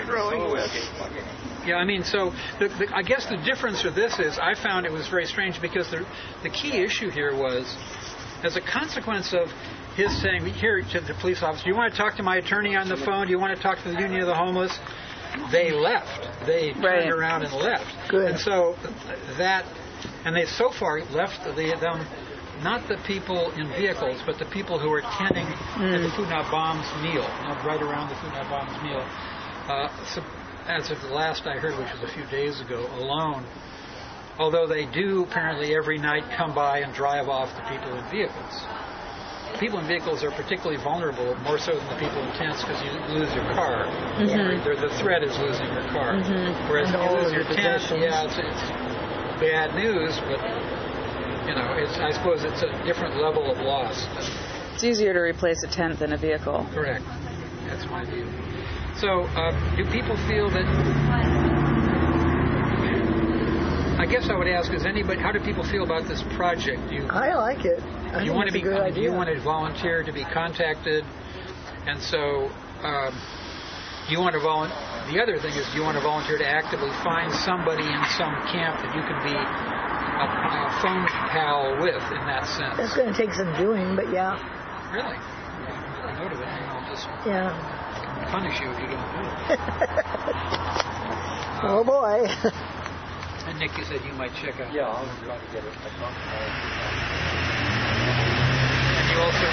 Yeah, so I guess the difference with this is I found it was very strange because the key issue here was, as a consequence of his saying here to the police officer, do you want to talk to my attorney on the phone? Do you want to talk to the Union of the Homeless? They left. They turned around and left. Good. And so they so far left them, not the people in vehicles, but the people who were tending at the Food Not Bombs meal, right around the Food Not Bombs meal. So as of the last I heard, which was a few days ago, alone. although they do apparently every night come by and drive off the people in vehicles. People in vehicles are particularly vulnerable, more so than the people in tents, because you lose your car. The threat is losing your car. Whereas if you lose your tent, it's bad news, but I suppose it's a different level of loss. It's easier to replace a tent than a vehicle. Correct. That's my view. So, do people feel that? I guess I would ask: how do people feel about this project? I like it. Do you want to volunteer to be contacted? And so, you want to volunteer. The other thing is, do you want to volunteer to actively find somebody in some camp that you can be a phone pal with in that sense? That's going to take some doing, but yeah. Really? I noted it. I'll just punish you if you don't do it. Oh boy. And Nick, you said you might check out. Yeah, I'll try to get it. And you also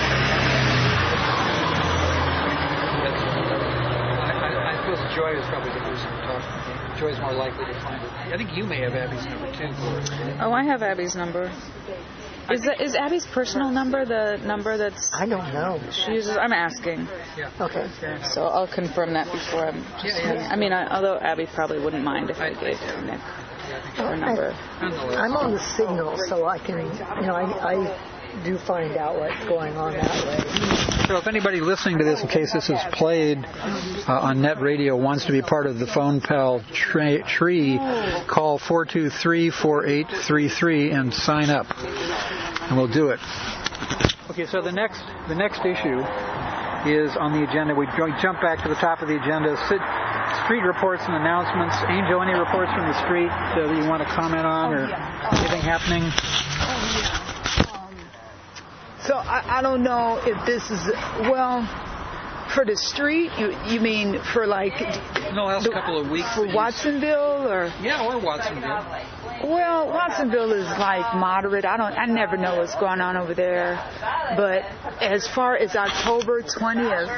I suppose Joy is probably the person to talk to. Joy's more likely to find it. I think you may have Abby's number too. Oh, I have Abby's number. Is Abby's personal number the number that's... I don't know. She uses... I'm asking. Yeah. Okay. So I'll confirm that before I'm... I mean, although Abby probably wouldn't mind if I gave Nick her number. I'm on the Signal, so I can... I do find out what's going on that way. So if anybody listening to this, in case this is played on net radio, wants to be part of the Phone Pal tree, call 423-4833 and sign up, and we'll do it. Okay, so the next issue is on the agenda. We jump back to the top of the agenda. Street reports and announcements. Angel, any reports from the street that you want to comment on, or anything happening? So I don't know if this is, for the street, you mean for like... In the last couple of weeks. For Watsonville or... Yeah, or Watsonville. Well, Watsonville is like moderate. I never know what's going on over there. But as far as October 20th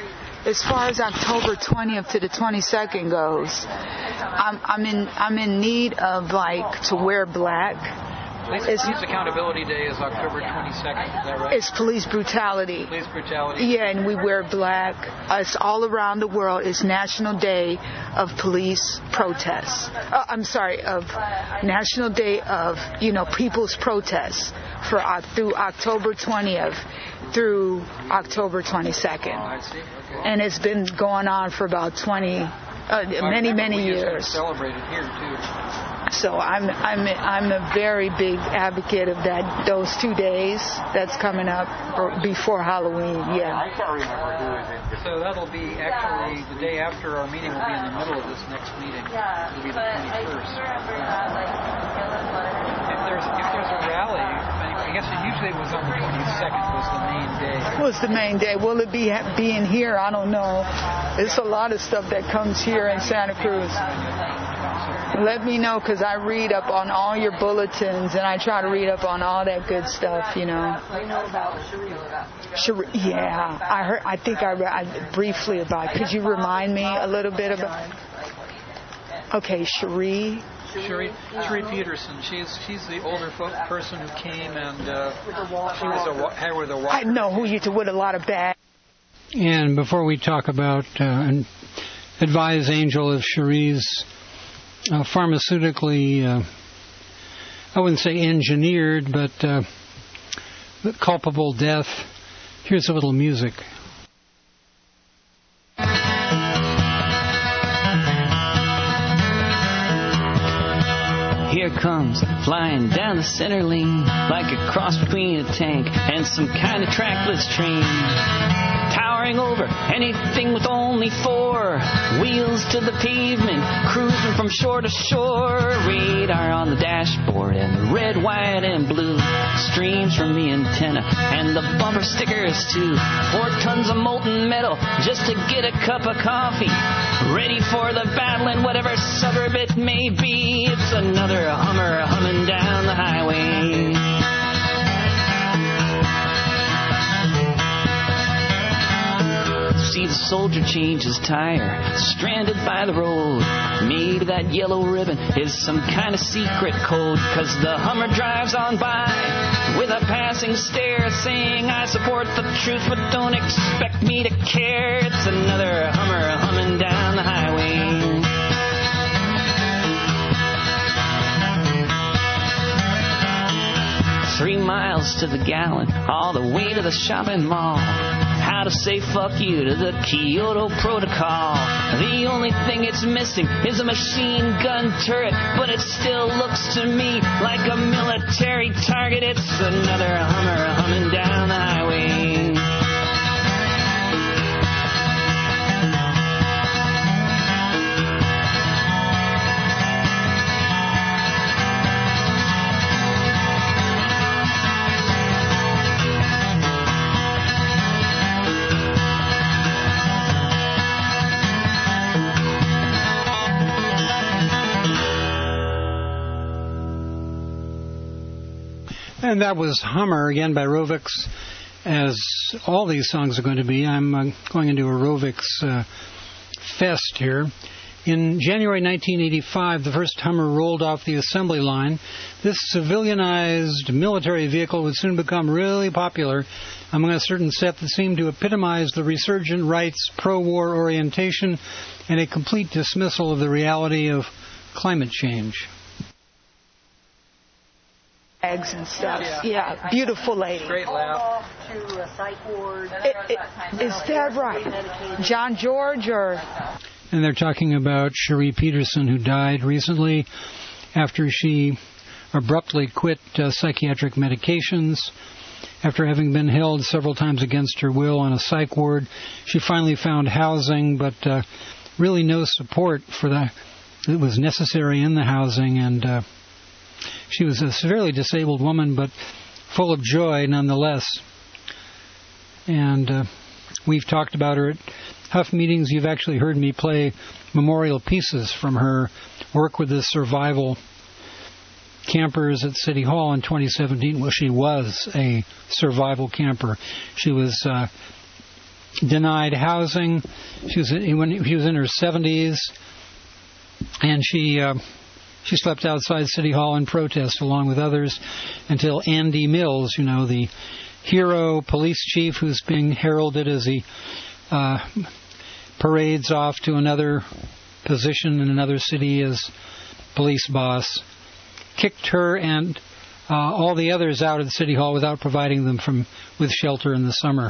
to the 22nd goes, I'm in need of to wear black. Police Accountability Day is October 22nd, is that right? It's police brutality. Police brutality. Yeah, and we wear black. It's all around the world. It's National Day of Police Protests. Of National Day of, People's Protests through October 20th through October 22nd. Oh, I see. Okay. And it's been going on for about many years. Celebrated here too. So I'm a very big advocate of those 2 days that's coming up before Halloween. Yeah. I can't remember who is in. So that'll be actually the day after our meeting. Will be in the middle of this next meeting. It'll be the 21st. If there's a rally, I guess usually it was on the 22nd was the main day. Was the main day? Will it be in here? I don't know. There's a lot of stuff that comes here in Santa Cruz. Let me know, because I read up on all your bulletins, and I try to read up on all that good stuff, We know about Cherie. Yeah, I think I read briefly about it. Could you remind me a little bit about... Okay, Cherie Peterson. She's the older person who came, and she was with a walker. I know who you with a lot of bad. And before we talk about and advise Angel of Cherie's pharmaceutically, I wouldn't say engineered, but culpable death, here's a little music. Here comes flying down the center lane like a cross between a tank and some kind of trackless train. Towering over anything with only four wheels to the pavement, cruising from shore to shore. Radar on the dashboard and red, white, and blue streams from the antenna and the bumper stickers too. 4 tons of molten metal just to get a cup of coffee. Ready for the battle in whatever suburb it may be. It's another Hummer humming down the highway. see the soldier change his tire, stranded by the road. Maybe that yellow ribbon is some kind of secret code, 'cause the Hummer drives on by with a passing stare, saying, I support the truth, but don't expect me to care. It's another Hummer humming down the highway. 3 miles to the gallon, all the way to the shopping mall. How to say fuck you to the Kyoto Protocol. The only thing it's missing is a machine gun turret, but it still looks to me like a military target. It's another Hummer humming down the highway. And that was Hummer, again, by Rovix, as all these songs are going to be. I'm going into a Rovix fest here. In January 1985, the first Hummer rolled off the assembly line. This civilianized military vehicle would soon become really popular among a certain set that seemed to epitomize the resurgent right's pro-war orientation and a complete dismissal of the reality of climate change. Eggs and stuff. Yeah, beautiful lady. Great laugh. To a psych ward. Is that right? John George or... And they're talking about Cherie Peterson, who died recently after she abruptly quit psychiatric medications. After having been held several times against her will on a psych ward, she finally found housing, but really no support for that was necessary in the housing, and she was a severely disabled woman, but full of joy nonetheless. And we've talked about her at Huff meetings. You've actually heard me play memorial pieces from her work with the survival campers at City Hall in 2017. Well, she was a survival camper. She was denied housing. She was in her 70s, and she slept outside City Hall in protest along with others until Andy Mills, the hero police chief who's being heralded as he parades off to another position in another city as police boss, kicked her and all the others out at City Hall without providing them with shelter in the summer.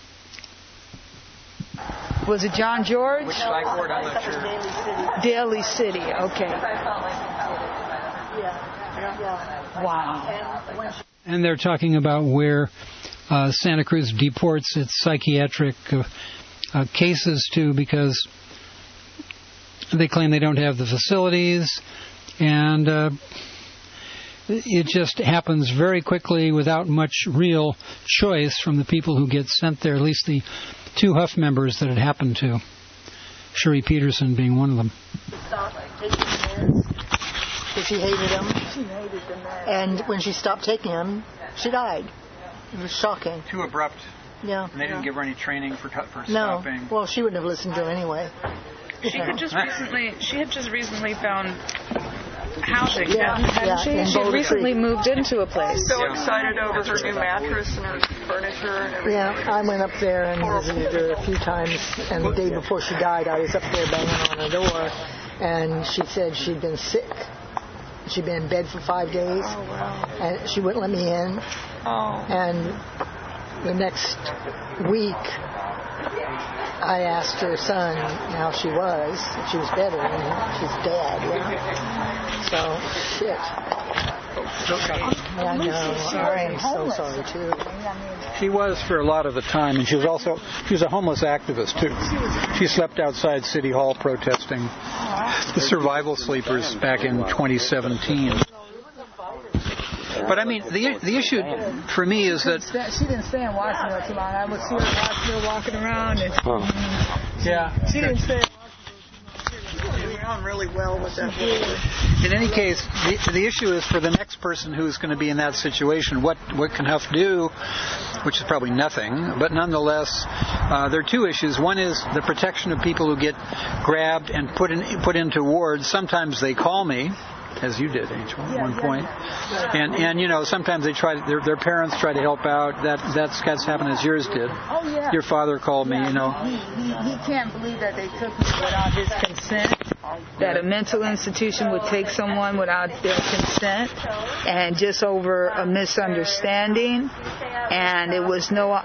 Was it John George? Which psych ward? I'm not sure. Daly City, okay. Wow. And they're talking about where Santa Cruz deports its psychiatric cases to, because they claim they don't have the facilities, and it just happens very quickly without much real choice from the people who get sent there, at least the 2 Huff members that it happened to, Cherie Peterson being one of them. Because she hated them. And when she stopped taking them, she died. It was shocking. Too abrupt. Yeah. And they didn't give her any training for stopping. No. Well, she wouldn't have listened to him anyway. She had just recently found housing. Yeah. She had recently moved into a place. So excited over her new mattress and her furniture and everything. Yeah, I went up there and visited her a few times, and the day before she died, I was up there banging on her door, and she said she'd been sick. She'd been in bed for 5 days, and she wouldn't let me in. And the next week, I asked her son how she was. She was better, and she's dead. So, shit. I know. I'm so sorry, too. She was for a lot of the time, and she was a homeless activist, too. She slept outside City Hall protesting the survival sleepers back in 2017. But I mean, the issue for me is that she didn't stay in Washington too long. I would see her in Washington walking around, and she didn't stay. on really well with that. In any case, the issue is for the next person who's going to be in that situation, what can Huff do, which is probably nothing, but nonetheless, there are two issues. One is the protection of people who get grabbed and put into wards. Sometimes they call me, as you did, Angel, at one point. And you know, sometimes they try. Their parents try to help out. That's happened as yours did. Oh yeah. Your father called me. You know. He can't believe that they took me without his consent. That a mental institution would take someone without their consent, and just over a misunderstanding. And it was no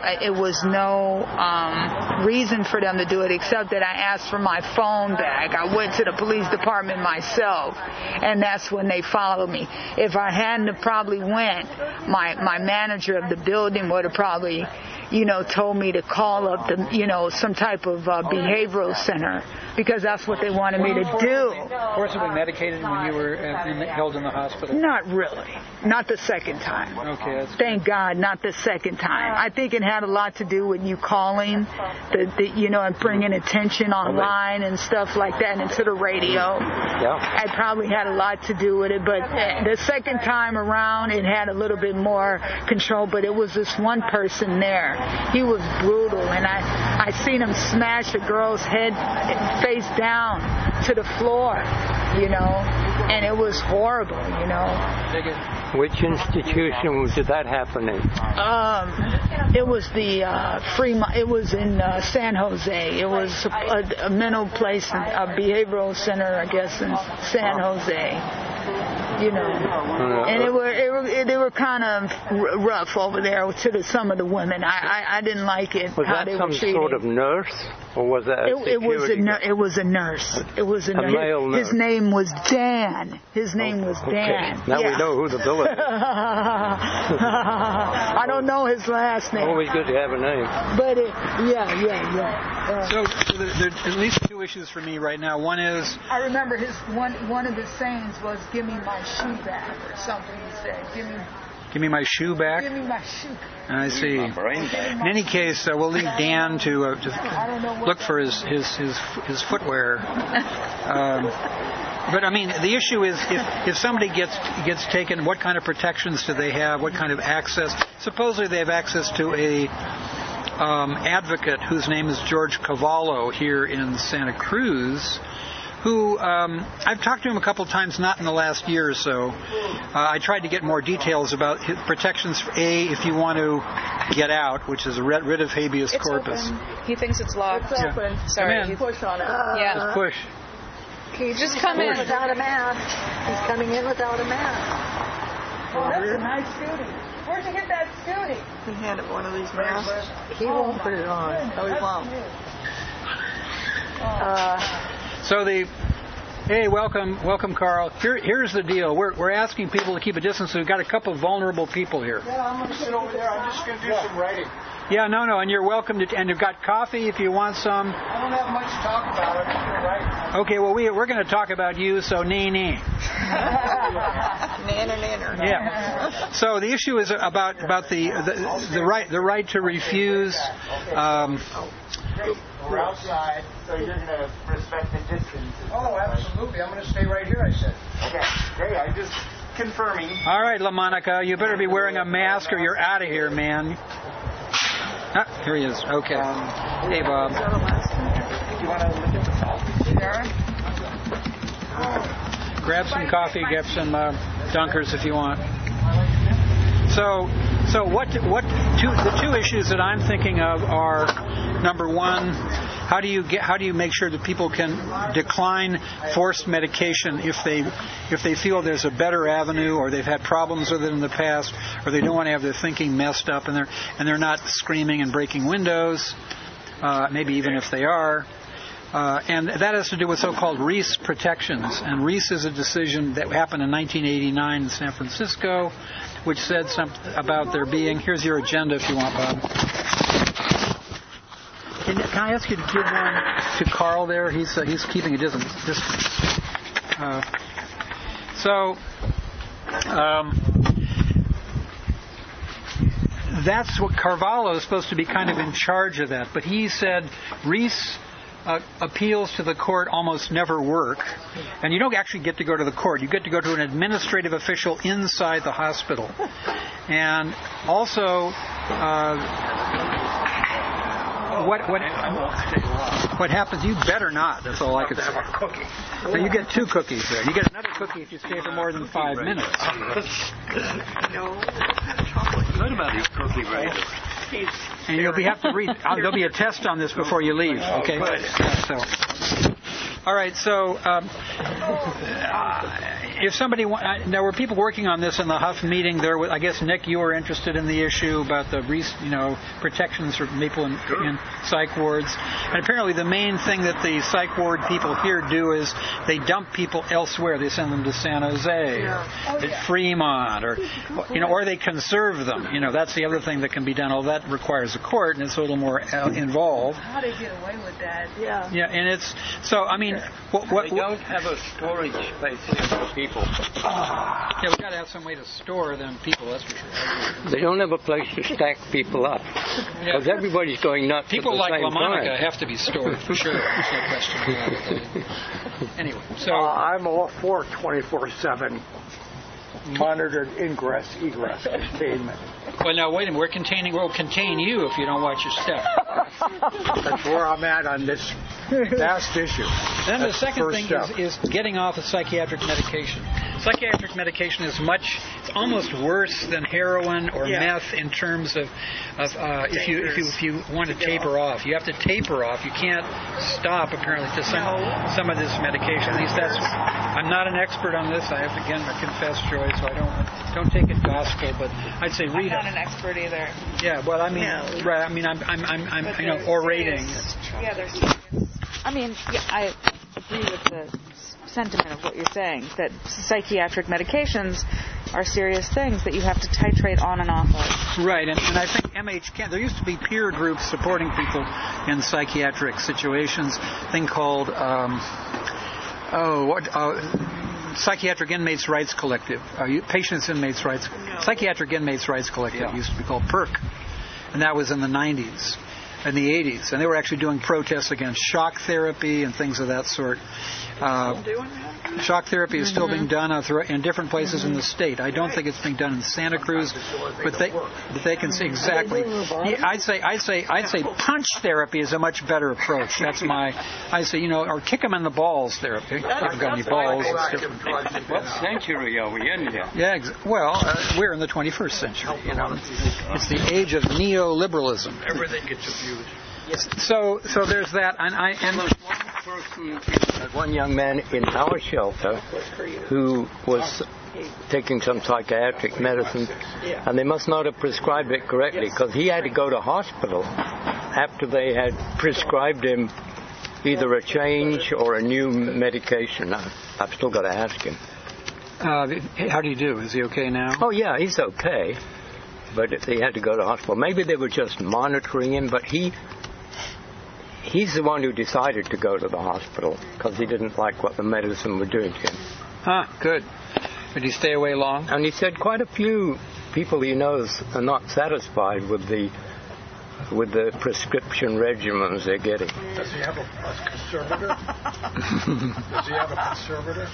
reason for them to do it except that I asked for my phone back. I went to the police department myself, and that's when they followed me. If I hadn't have probably went, my manager of the building would have probably, told me to call up some type of behavioral center, because that's what they wanted me to do. Forcibly medicated when you were held in the hospital? Not really. Not the second time. Okay. Thank God, not the second time. I think it had a lot to do with you calling, and bringing attention online and stuff like that into the radio. Yeah. It probably had a lot to do with it, but the second time around, it had a little bit more control. But it was this one person there. He was brutal, and I seen him smash a girl's head face down to the floor, and it was horrible, Which institution did that happen in? It was the Fremont. It was in San Jose. It was a mental place, a behavioral center, I guess, in San Jose. And they were kind of rough over there to some of the women. I didn't like it. Was how that they some were treated. sort of nurse, or was that a It was a nurse. It was a nurse. A male nurse. His name was Dan. Dan. Now we know who the villain is. I don't know his last name. Always good to have a name. But So there are at least two issues for me right now. One is I remember one of his sayings was, "Give me my shoe back," or something he said. Give me my shoe back. Give me my shoe. I see. In any case, we'll leave Dan to look for his footwear. But I mean, the issue is if somebody gets taken, what kind of protections do they have? What kind of access? Supposedly they have access to a advocate whose name is George Cavallo here in Santa Cruz, who I've talked to him a couple of times, not in the last year or so. I tried to get more details about his protections. If you want to get out, which is a writ of habeas corpus. Open. He thinks it's locked. It's open. Sorry. You push on it. Yeah. Just push. Can you just come in without a mask? He's coming in without a mask. Oh, that's a nice shooting. Where'd you get that shooting? He handed one of these masks. He won't put it on. No, he won't. Hey, welcome, Carl. Here's the deal. We're asking people to keep a distance. So we've got a couple of vulnerable people here. Yeah, I'm going to sit over there. I'm just going to do some writing. Yeah, no, and you're welcome to. And you've got coffee if you want some. I don't have much to talk about. I'm just going to write. Okay, well we're going to talk about you. So Nanner. Yeah. So the issue is about the right to refuse. We're outside, so you're going to respect the distance. Oh, absolutely. I'm going to stay right here, I said. Okay. Hey, I just confirming. All right, LaMonica, you better be wearing a mask or you're out of here, man. Here he is. Okay. Hey, Bob. Do you want to look at the coffee? Sure. Grab some coffee, get some Dunkers if you want. So the two issues that I'm thinking of are, number one, how do you make sure that people can decline forced medication if they feel there's a better avenue, or they've had problems with it in the past, or they don't want to have their thinking messed up, and they're not screaming and breaking windows, maybe even if they are. And that has to do with so-called Reese protections. And Reese is a decision that happened in 1989 in San Francisco, which said something about there being... Here's your agenda if you want, Bob. Can I ask you to give one to Carl there? He's keeping a distance. That's what Carvalho is supposed to be kind of in charge of that. But he said Reese appeals to the court almost never work, and you don't actually get to go to the court. You get to go to an administrative official inside the hospital. And also, what happens? You better not. That's all I could say. So you get 2 cookies there. You get another cookie if you stay for more than 5 minutes. What about these cookie writers? And you'll have to read. There'll be a test on this before you leave. Okay. All right. So, if somebody there were people working on this in the Huff meeting. There was, I guess, Nick, you were interested in the issue about the protections for people in psych wards. And apparently, the main thing that the psych ward people here do is they dump people elsewhere. They send them to San Jose, at Fremont, or they conserve them. That's the other thing that can be done. All that requires a court, and it's a little more involved. How do they get away with that? Yeah. Yeah, and it's so. I mean, they don't have a storage place here for people. Yeah, we've got to have some way to store them people. That's for sure. They don't have a place to stack people up because everybody's going nuts. People at the like same LaMonica time. have to be stored for sure. There's no question about it. Anyway, so I'm all for 24/7 monitored egress containment. Well, now wait a minute. We'll contain you if you don't watch your step. That's where I'm at on this vast issue. Then That's the second thing step. is getting off of psychiatric medication. Psychiatric medication is it's almost worse than heroin or meth in terms of if you want to taper off. You have to taper off. You can't stop apparently to some of this medication. At least I'm not an expert on this. I have to again confess, Joy, so I don't take it gospel, but I'd say read it. I'm not an expert either. Yeah, well, I mean, right. I mean, I'm orating. Yeah, there's. I mean, I agree with the sentiment of what you're saying, that psychiatric medications are serious things that you have to titrate on and off of. Right, and I think MHCAN, there used to be peer groups supporting people in psychiatric situations, thing called, Psychiatric Inmates Rights Collective, Psychiatric Inmates Rights Collective used to be called PERC, and that was in the 90s. In the 80s, and they were actually doing protests against shock therapy and things of that sort. Shock therapy is still being done in different places in the state. I don't think it's being done in Santa Cruz, but they can see exactly. I'd say punch therapy is a much better approach. That's I'd say or kick them in the balls therapy. If you haven't got any balls. What century are we in here? Yeah, we're in the 21st century. It's the age of neoliberalism. Everything gets abused. So there's that, one young man in our shelter who was taking some psychiatric medicine, and they must not have prescribed it correctly because he had to go to hospital after they had prescribed him either a change or a new medication. I've still got to ask him. How do you do? Is he okay now? Oh yeah, he's okay, but they had to go to hospital. Maybe they were just monitoring him, but he's the one who decided to go to the hospital because he didn't like what the medicine was doing to him. Good. Did he stay away long? And he said quite a few people he knows are not satisfied with the prescription regimens they're getting. Does he have a conservator? Does he have a conservator?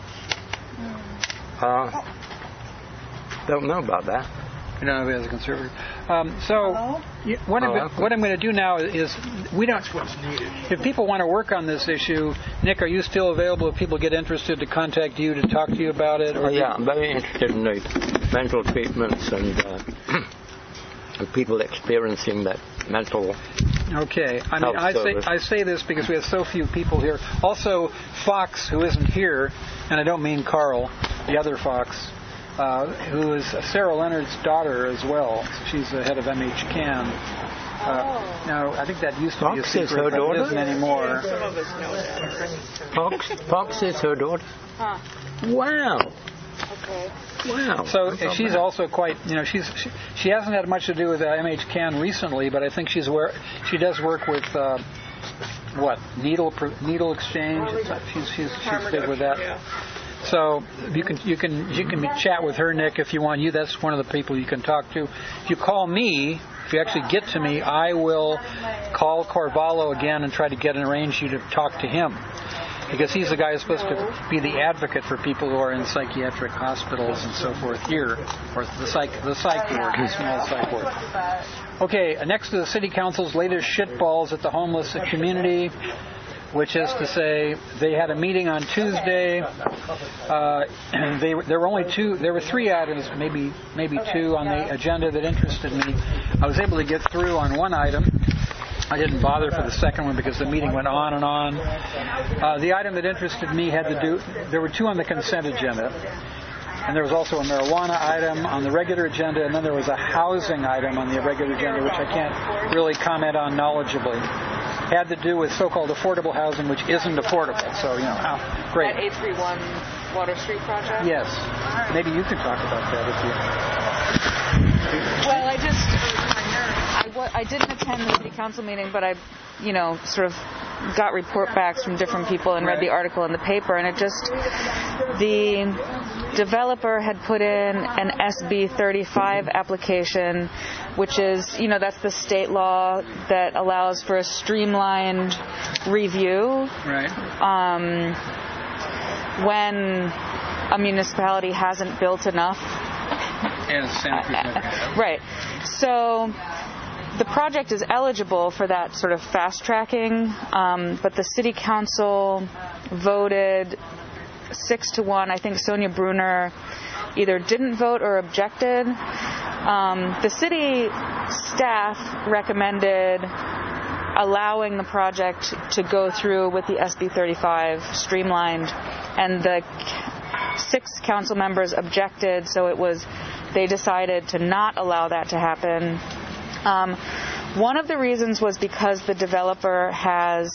Don't know about that. You don't know if he has a conservator. What I'm going to do now is That's what's needed. If people want to work on this issue, Nick, are you still available if people get interested to contact you to talk to you about it? I'm very interested in the mental treatments and people experiencing that mental. Okay. I mean, I say this because we have so few people here. Also, Fox, who isn't here, and I don't mean Carl, the other Fox, who is Sarah Leonard's daughter as well. She's the head of MHCAN. Now, I think that used to be a secret, her but daughter? it isn't anymore. Some of us know that. Fox is her daughter? Wow. Okay. Wow. So she's also quite, she hasn't had much to do with MHCAN recently, but I think she does work with needle exchange. She's big with that. So you can chat with her, Nick, if you want. That's one of the people you can talk to. If you call me, if you actually get to me, I will call Corvallo again and try to arrange you to talk to him. Because he's the guy who's supposed to be the advocate for people who are in psychiatric hospitals and so forth here, or the psych ward, the small psych ward. Okay, next to the city council's latest shitballs at the homeless community, which is to say they had a meeting on Tuesday. There were 3 items, maybe 2 on the agenda that interested me. I was able to get through on one item. I didn't bother for the second one because the meeting went on and on. The item that interested me had to do, there were 2 on the consent agenda. And there was also a marijuana item on the regular agenda, and then there was a housing item on the regular agenda, which I can't really comment on knowledgeably. Had to do with so-called affordable housing, which isn't affordable. So, how great. That 831 Water Street project? Yes. Maybe you can talk about that if you... Well, I didn't attend the city council meeting, but I, sort of got report backs from different people and read the article in the paper, and the developer had put in an SB 35 application, which is, that's the state law that allows for a streamlined review. Right. When a municipality hasn't built enough. Right. So the project is eligible for that sort of fast tracking, but the city council voted 6-1. I think Sonia Bruner either didn't vote or objected. The city staff recommended allowing the project to go through with the SB 35 streamlined, and the 6 council members objected, so they decided to not allow that to happen. One of the reasons was because the developer has,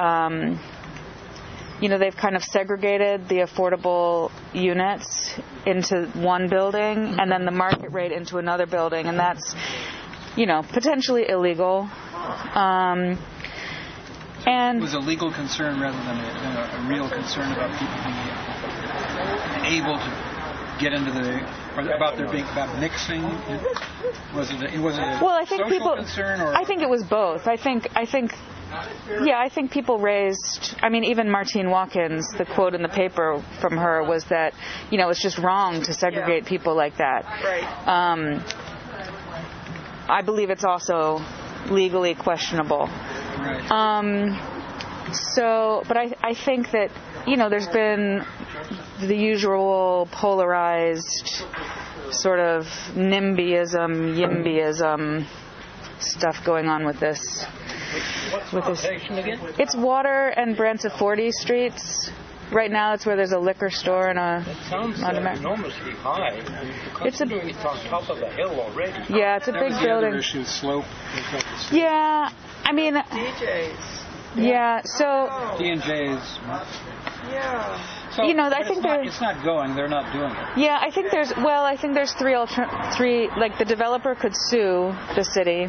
they've kind of segregated the affordable units into one building and then the market rate into another building, and that's, potentially illegal. And it was a legal concern rather than a real concern about people being able to get into about mixing. Was it a social concern, or? I think it was both. I think people raised, even Martine Watkins, the quote in the paper from her was that, it's just wrong to segregate people like that. Right. I believe it's also legally questionable. Right. But I think that, there's been the usual polarized sort of NIMBYism, YIMBYism stuff going on with this. What's the location again? It's Water and Branciforte Streets. Right now, it's where there's a liquor store and a. It sounds enormously high. It's on top of the hill already. Yeah, it's a big building. The other issue, slope. Yeah, DJs. Yeah, so. D&J's. Yeah. So, I think it's not going. They're not doing it. Yeah, I think there's 3. Like the developer could sue the city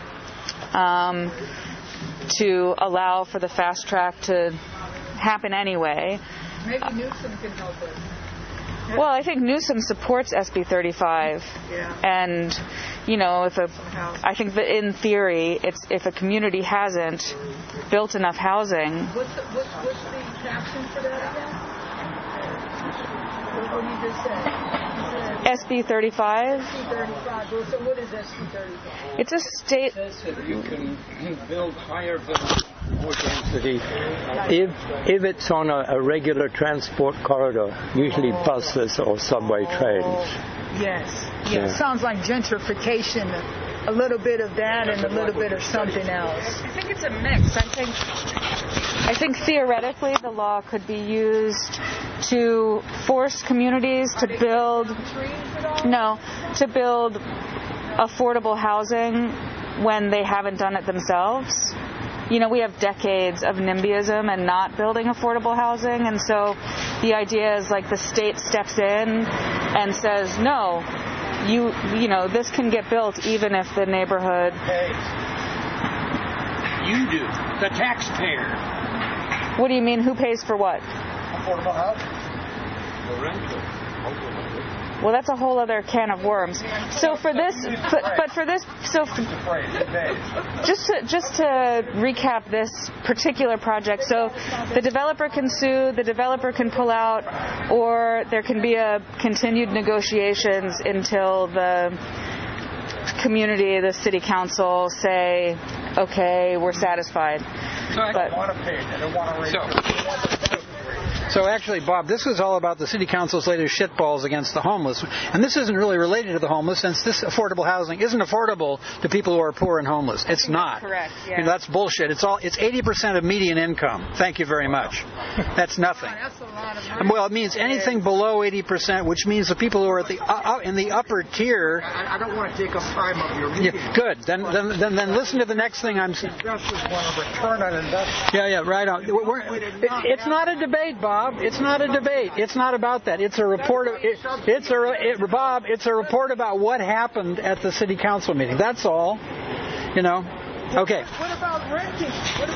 to allow for the fast track to happen anyway. Maybe Newsom can help us. Well, I think Newsom supports SB 35, and I think that in theory, if a community hasn't built enough housing. What's the caption for that again? What did you just say? SB 35. SB 35. Well, so what is SB 35? It's a state. It says that you can build higher buildings, more density, if it's on a regular transport corridor, usually buses or subway trains. Yes. Yeah. Sounds like gentrification. A little bit of that and a little bit of something else. I think it's a mix. I think theoretically the law could be used to force communities to build affordable housing when they haven't done it themselves. We have decades of NIMBYism and not building affordable housing, and so the idea is like the state steps in and says, no, this can get built even if the neighborhood. Hey, you do, the taxpayer. What do you mean? Who pays for what? Affordable housing. Well, that's a whole other can of worms. So for this, just to recap this particular project. So the developer can sue, the developer can pull out, or there can be a continued negotiations until the community, the city council say, okay, we're satisfied. So actually, Bob, this is all about the city council's latest shitballs against the homeless. And this isn't really related to the homeless, since this affordable housing isn't affordable to people who are poor and homeless. It's not. Correct, yeah. You know, that's bullshit. It's 80% of median income. Thank you very much. That's nothing. That's a lot of money. Well, it means anything below 80%, which means the people who are at the in the upper tier. I don't want to take up time of your meeting. Yeah, good. Then listen to the next thing I'm saying. Investors want a return on investment. Yeah, right on. It's not a debate, Bob. It's not a debate. It's not about that. It's a report. Bob, it's a report about what happened at the city council meeting. That's all. You know. Okay. What about renting?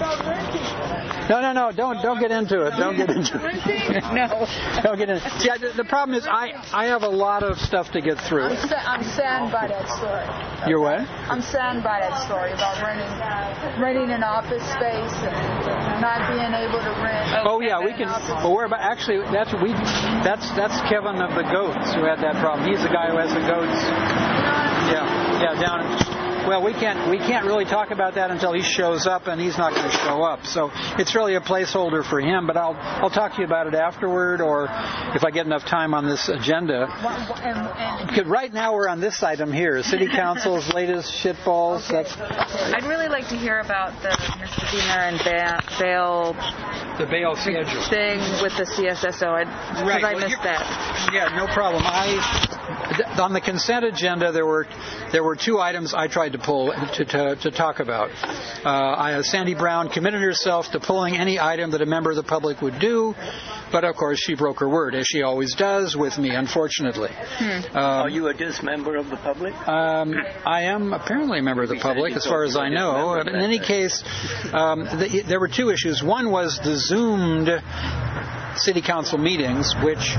No. Don't get into it. Don't get into it. No. Don't get into it. Yeah, the problem is I have a lot of stuff to get through. I'm saddened by that story. You're what? I'm saddened by that story about renting an office space and not being able to rent. Oh yeah, we can. Well, we're about actually that's Kevin of the Goats who had that problem. He's the guy who has the goats. Yeah, down. Well, we can't really talk about that until he shows up, and he's not going to show up. So it's really a placeholder for him. But I'll talk to you about it afterward, or if I get enough time on this agenda. Because right now we're on this item here, City Council's latest shitballs. Okay. I'd really like to hear about the misdemeanor and bail. The bail schedule thing with the CSSO. Because I missed that. Yeah, no problem. On the consent agenda, there were two items I tried to pull to talk about. Sandy Brown committed herself to pulling any item that a member of the public would do, but of course she broke her word, as she always does with me, unfortunately. Are you a member of the public? I am apparently a member of the public, as far as I know. In any case, there were two issues. One was the Zoomed city council meetings, which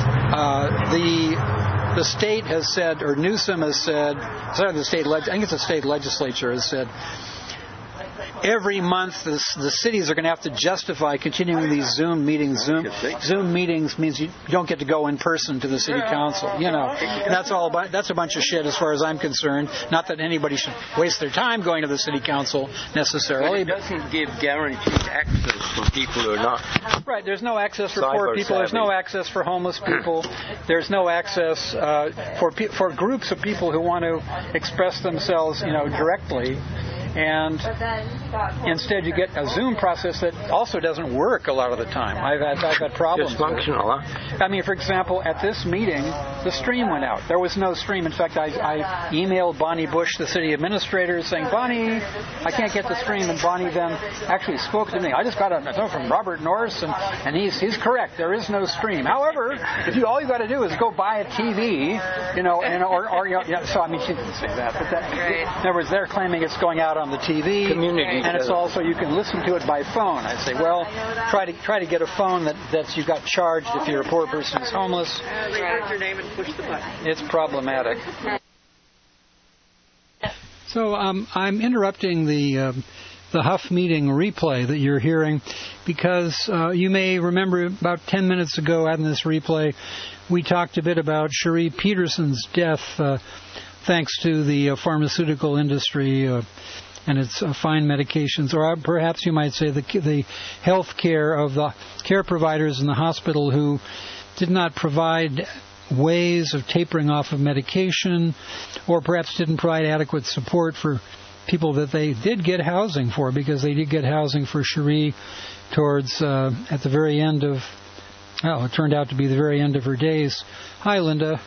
the state has said, or Newsom has said, sorry, I think it's the state legislature has said, every month the cities are going to have to justify continuing these Zoom meetings. Zoom meetings means you don't get to go in person to the city council. You know, that's a bunch of shit as far as I'm concerned. Not that anybody should waste their time going to the city council necessarily. But it doesn't give guaranteed access for people who are not. Right. There's no access for poor people. There's no access for homeless people. There's no access for groups of people who want to express themselves, directly. And instead you get a Zoom process that also doesn't work a lot of the time. I've had problems. Dysfunctional, huh? I mean, for example, at this meeting, the stream went out. There was no stream. In fact, I emailed Bonnie Bush, the city administrator, saying, Bonnie, I can't get the stream. And Bonnie then actually spoke to me. I just got a note from Robert Norris, and he's correct. There is no stream. However, all you got to do is go buy a TV, so I mean, she didn't say that, but in other words, they're claiming it's going out on the TV, and it's also you can listen to it by phone. I say, well, try to get a phone that you got charged if you're a poor person who's homeless. Record your name and push the button. It's problematic. So I'm interrupting the Huff meeting replay that you're hearing because you may remember about 10 minutes ago in this replay we talked a bit about Cherie Peterson's death thanks to the pharmaceutical industry and its fine medications, or perhaps you might say the health care of the care providers in the hospital who did not provide ways of tapering off of medication, or perhaps didn't provide adequate support for people that they did get housing for, because they did get housing for Cherie towards at the very end of, it turned out to be the very end of her days. Hi, Linda.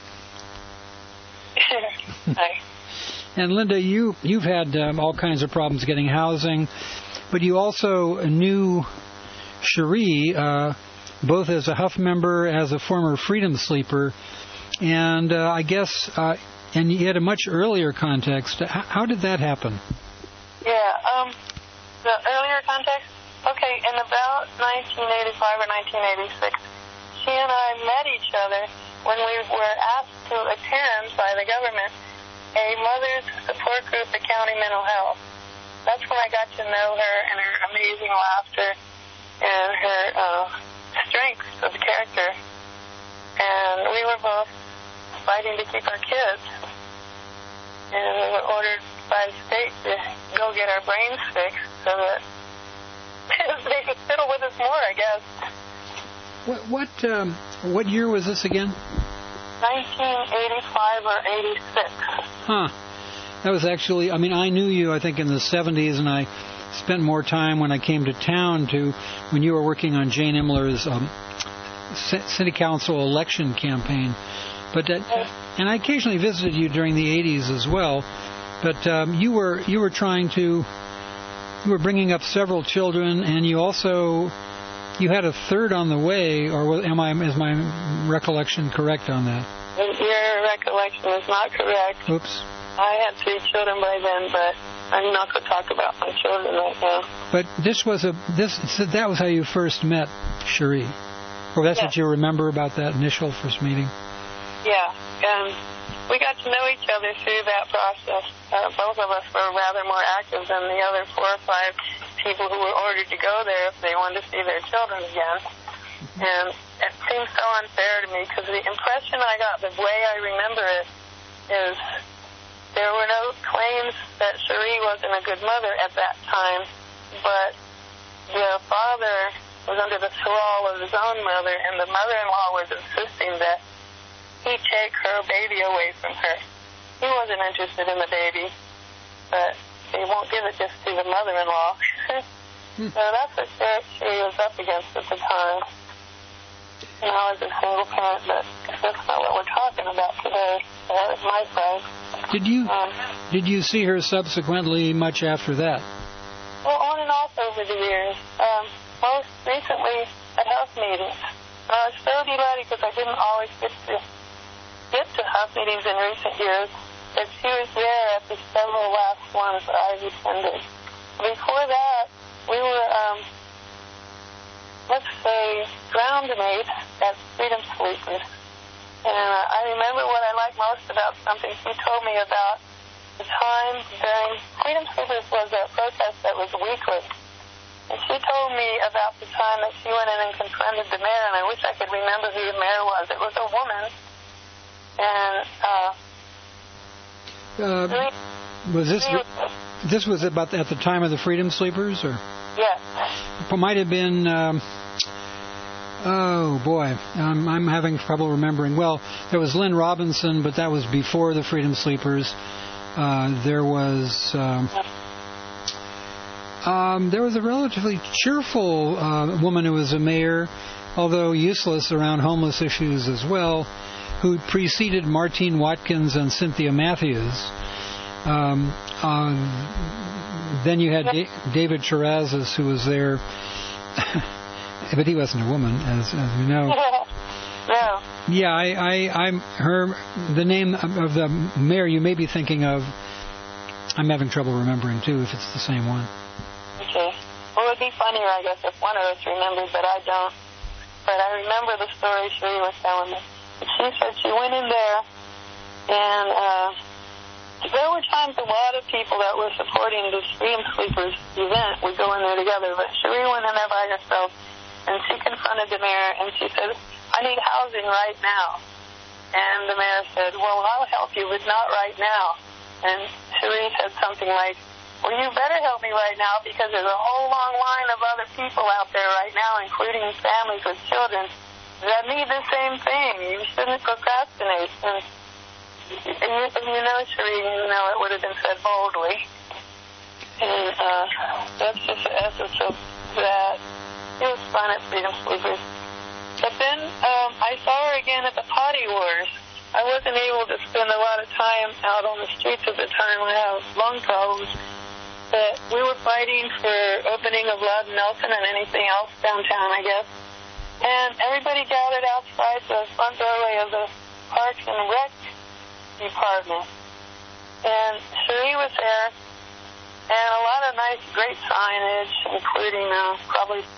Hi. And Linda, you've had all kinds of problems getting housing, but you also knew Cherie, both as a Huff member, as a former Freedom Sleeper, and I guess, and you had a much earlier context. How did that happen? Yeah, the earlier context? Okay, in about 1985 or 1986, she and I met each other when we were asked to attend by the government a mother's support group at County Mental Health. That's when I got to know her and her amazing laughter and her strength of character. And we were both fighting to keep our kids. And we were ordered by the state to go get our brains fixed so that they could fiddle with us more, I guess. What year was this again? 1985 or 86. Huh. That was actually, I mean, I knew you, I think, in the 70s, and I spent more time when I came to town when you were working on Jane Imler's city council election campaign. But and I occasionally visited you during the 80s as well. But you were bringing up several children, and you had a third on the way, or is my recollection correct on that? Your recollection is not correct. Oops. I had 3 children by then, but I'm not going to talk about my children right now. But that was how you first met Cherie. Well, that's what you remember about that initial first meeting? Yeah, and we got to know each other through that process. Both of us were rather more active than the other 4 or 5 people who were ordered to go there if they wanted to see their children again. And it seems so unfair to me because the impression I got, the way I remember it, is there were no claims that Cherie wasn't a good mother at that time, but the father was under the thrall of his own mother, and the mother-in-law was insisting that he take her baby away from her. He wasn't interested in the baby, but he won't give it just to the mother-in-law. So that's what Cherie was up against at the time. And I was a single parent, but that's not what we're talking about today. That was my side. Did you see her subsequently much after that? Well, on and off over the years. Most recently at health meetings. I was so delighted because I didn't always get to health meetings in recent years, but she was there at the several last ones that I've attended. Before that, we were, let's say, ground mates at Freedom Sleepers. And I remember what I liked most about something she told me about the time during Freedom Sleepers was a protest that was weekly. And she told me about the time that she went in and confronted the mayor, and I wish I could remember who the mayor was. It was a woman. And this was about at the time of the Freedom Sleepers, or? Yes. It might have been. Oh boy, I'm having trouble remembering. Well, there was Lynn Robinson, but that was before the Freedom Sleepers. There was a relatively cheerful woman who was a mayor, although useless around homeless issues as well, who preceded Martine Watkins and Cynthia Matthews. Then you had David Chirazis, who was there, but he wasn't a woman, as you know. No. Yeah, I'm the name of the mayor you may be thinking of. I'm having trouble remembering too, if it's the same one. Okay. Well, it would be funnier, I guess, if one of us remembered, but I don't. But I remember the story Cherie was telling me. She said she went in there, and there were times a lot of people that were supporting this Freedom Sleepers event would go in there together, but Cherie went in there by herself, and she confronted the mayor, and she said, I need housing right now. And the mayor said, well, I'll help you, but not right now. And Cherie said something like, well, you better help me right now because there's a whole long line of other people out there right now, including families with children, that need the same thing. You shouldn't procrastinate. And you know, Cherie, you know it would have been said boldly. And that's just the essence of that. It was fun at Freedom Sleepers. But then I saw her again at the Potty Wars. I wasn't able to spend a lot of time out on the streets at the time. I have lung problems. But we were fighting for opening of Loud Nelson and anything else downtown, I guess. And everybody gathered outside the front doorway of the Parks and Rec department. And Cherie was there. And a lot of nice, great signage, including probably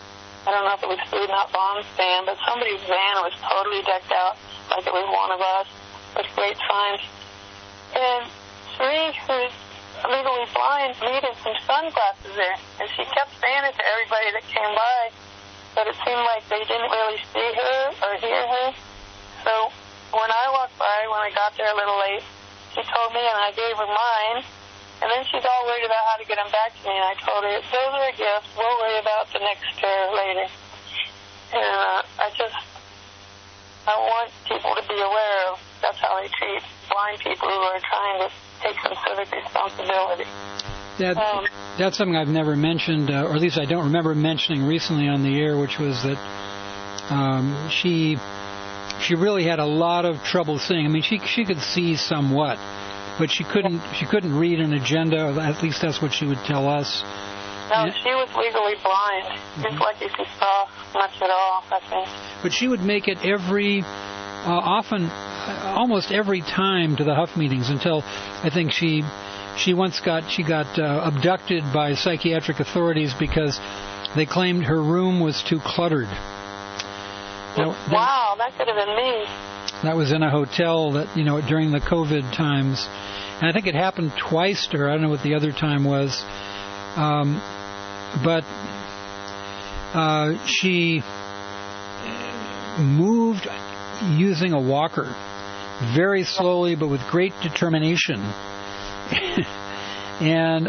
I don't know if it was Food Not Bombs van, but somebody's van was totally decked out like it was one of us with great signs. And Cherie, who's legally blind, needed some sunglasses there, and she kept saying it to everybody that came by, but it seemed like they didn't really see her or hear her. So when I walked by, when I got there a little late, she told me, and I gave her mine, and then she's all worried about how to get them back to me, and I told her, those are a gift, we'll worry about the next later. And I want people to be aware of that's how they treat blind people who are trying to take some civic responsibility. That's something I've never mentioned, or at least I don't remember mentioning recently on the air, which was that she really had a lot of trouble seeing. I mean, she could see somewhat, but she couldn't read an agenda. At least that's what she would tell us. No, she was legally blind. Just like if she saw much at all, I think. But she would make it almost every time to the Huff meetings until I think she once got abducted by psychiatric authorities because they claimed her room was too cluttered. Wow, that could have been me. That was in a hotel that, during the COVID times. And I think it happened twice to her. I don't know what the other time was. But she moved using a walker very slowly but with great determination. And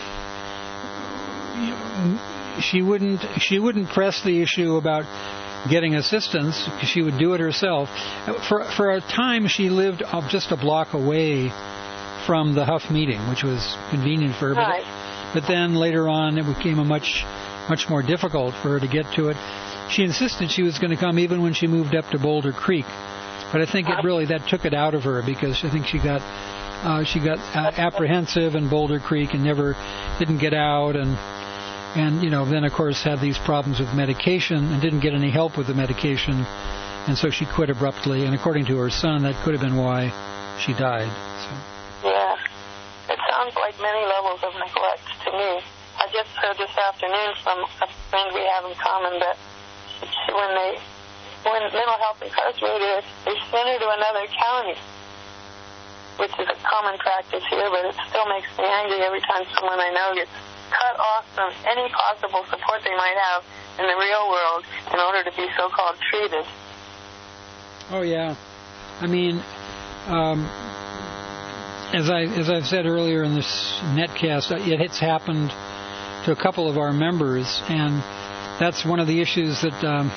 she wouldn't press the issue about getting assistance because she would do it herself. For a time, she lived just a block away from the Huff meeting, which was convenient for her. Right. But then later on, it became much more difficult for her to get to it. She insisted she was going to come even when she moved up to Boulder Creek. But I think that took it out of her because I think she got apprehensive in Boulder Creek and didn't get out and then of course had these problems with medication and didn't get any help with the medication, and so she quit abruptly. And according to her son, that could have been why she died. So. Yeah, it sounds like many levels of neglect to me. I just heard this afternoon from a friend we have in common that when mental health incarcerated, they send her to another county, which is a common practice here, but it still makes me angry every time someone I know gets cut off from any possible support they might have in the real world in order to be so-called treated. Oh, yeah. I mean, as I've said earlier in this netcast, it's happened to a couple of our members, and that's one of the issues that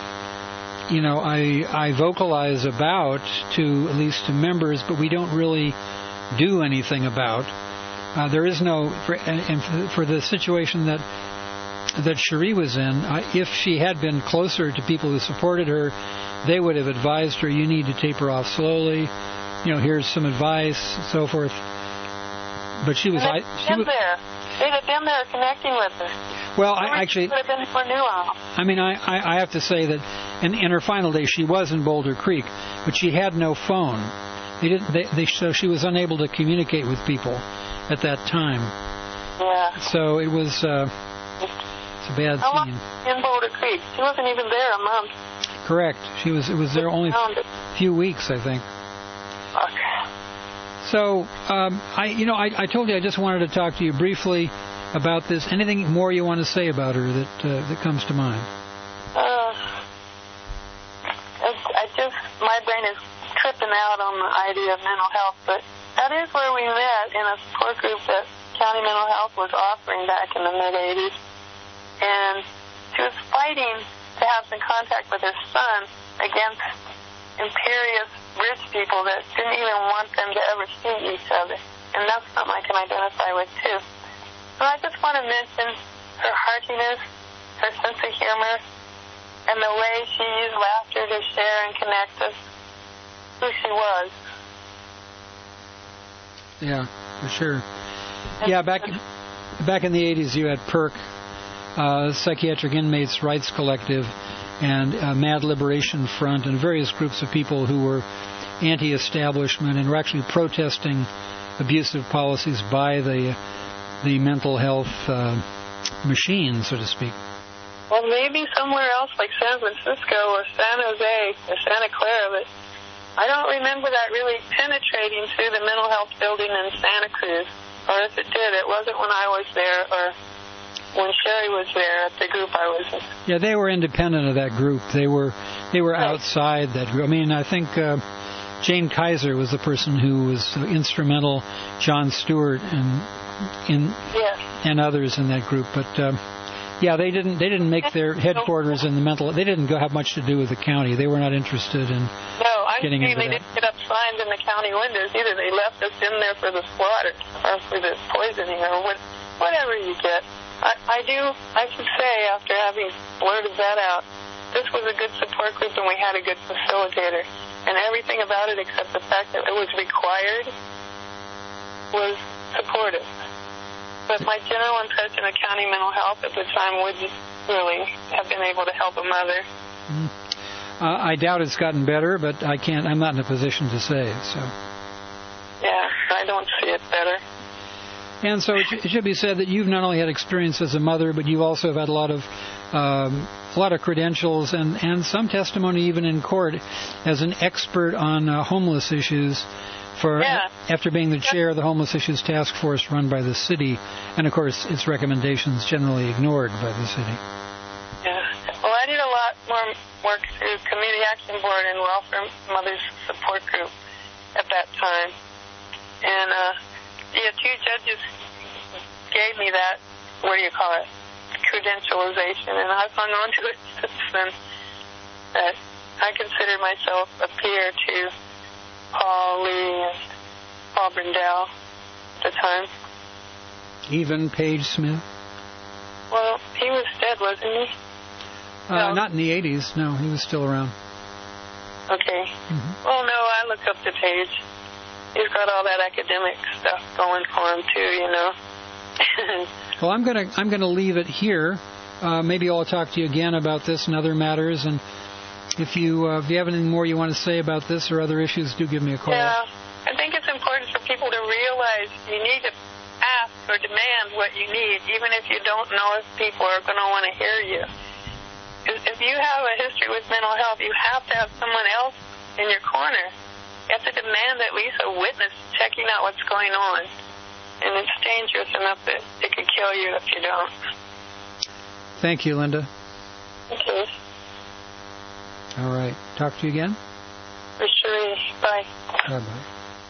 I vocalize about to at least to members, but we don't really do anything about. There is no, for the situation that Cherie was in, if she had been closer to people who supported her, they would have advised her, you need to taper off slowly, here's some advice, so forth. But she was... They'd have been there connecting with her. Well, actually... would have been more nuanced. I mean, I have to say that in her final days, she was in Boulder Creek, but she had no phone. So she was unable to communicate with people at that time. Yeah. So it was it's a bad scene. In Boulder Creek. She wasn't even there a month. Correct. It was there only a few weeks, I think. Okay. So I told you I just wanted to talk to you briefly about this. Anything more you want to say about her that comes to mind? My brain is tripping out on the idea of mental health, but that is where we met in a support group that County Mental Health was offering back in the mid-'80s. And she was fighting to have some contact with her son against imperious rich people that didn't even want them to ever see each other. And that's something I can identify with, too. So I just want to mention her heartiness, her sense of humor, and the way she used laughter to share and connect us, who she was. Yeah, for sure. Yeah, back in the 80s, you had PERC, Psychiatric Inmates Rights Collective, and Mad Liberation Front, and various groups of people who were anti-establishment and were actually protesting abusive policies by the mental health machine, so to speak. Well, maybe somewhere else like San Francisco or San Jose or Santa Clara, but I don't remember that really penetrating through the mental health building in Santa Cruz. Or if it did, it wasn't when I was there or when Sherry was there at the group I was in. Yeah, they were independent of that group. They were outside that group. I mean, I think Jane Kaiser was the person who was instrumental, John Stewart and others in that group. But yeah, they didn't make their headquarters in the mental. They didn't have much to do with the county. They were not interested in getting into that. They didn't get up signs in the county windows either. They left us in there for the slaughter or for the poisoning or whatever you get. I should say, after having blurted that out, this was a good support group and we had a good facilitator. And everything about it except the fact that it was required was supportive. But my general impression of county mental health at the time would really have been able to help a mother. I doubt it's gotten better, but I'm not in a position to say. So. Yeah, I don't see it better. And so it should be said that you've not only had experience as a mother, but you also have had a lot of credentials and some testimony even in court as an expert on homeless issues after being the chair of the Homeless Issues Task Force run by the city, and of course its recommendations generally ignored by the city. Yeah. Well, I did a lot more work through Community Action Board and Welfare Mothers Support Group at that time. And two judges gave me that, credentialization, and I've hung on to it since then. That I consider myself a peer to Paul Lee and Paul Brindell at the time. Even Page Smith? Well, he was dead, wasn't he? No. Not in the 80s. No, he was still around. Okay. Mm-hmm. Well, no, I looked up the Page. He's got all that academic stuff going for him too, you know. Well, I'm gonna leave it here. Maybe I'll talk to you again about this and other matters. And if you have anything more you want to say about this or other issues, do give me a call. Yeah, I think it's important for people to realize you need to ask or demand what you need, even if you don't know if people are going to want to hear you. If you have a history with mental health, you have to have someone else in your corner. You have to demand at least a witness checking out what's going on. And it's dangerous enough that it could kill you if you don't. Thank you, Linda. Okay. All right. Talk to you again? For sure. Bye. Bye-bye.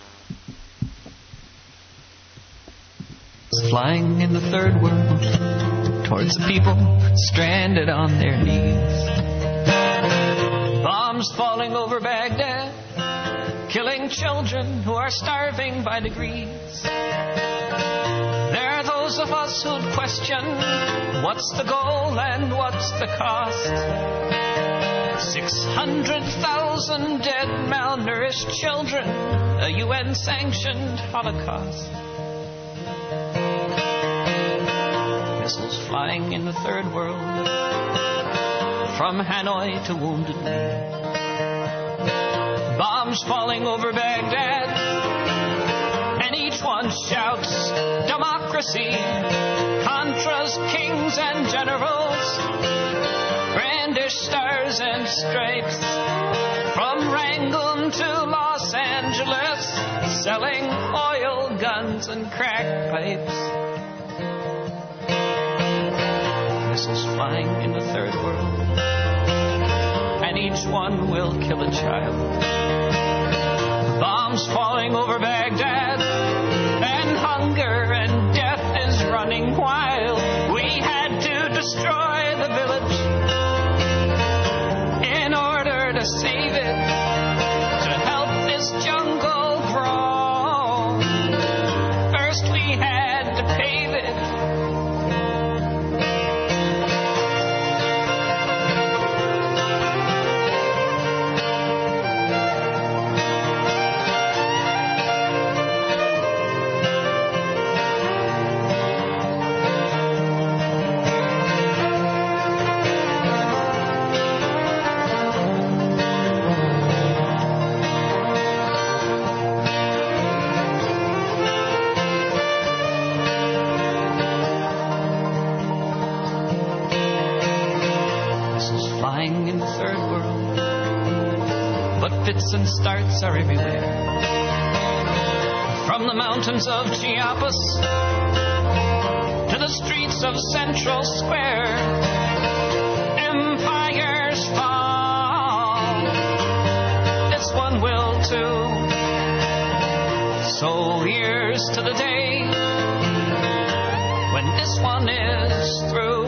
Flying in the third world towards the people stranded on their knees. Bombs falling over Baghdad, killing children who are starving by degrees. There are those of us who'd question what's the goal and what's the cost. 600,000 dead, malnourished children, a UN-sanctioned Holocaust. Missiles flying in the third world, from Hanoi to Wounded Knee. Bombs falling over Baghdad, and each one shouts democracy. Contras, kings and generals brandish stars and stripes, from Rangoon to Los Angeles, selling oil, guns and crack pipes. Missiles flying in the third world, and each one will kill a child. Bombs falling over Baghdad, and hunger and death is running wild. We had to destroy the village in order to save it, to help this jungle grow. First we had to pave it. third world. But fits and starts are everywhere. From the mountains of Chiapas to the streets of Central Square, empires fall. This one will too. So here's to the day when this one is through.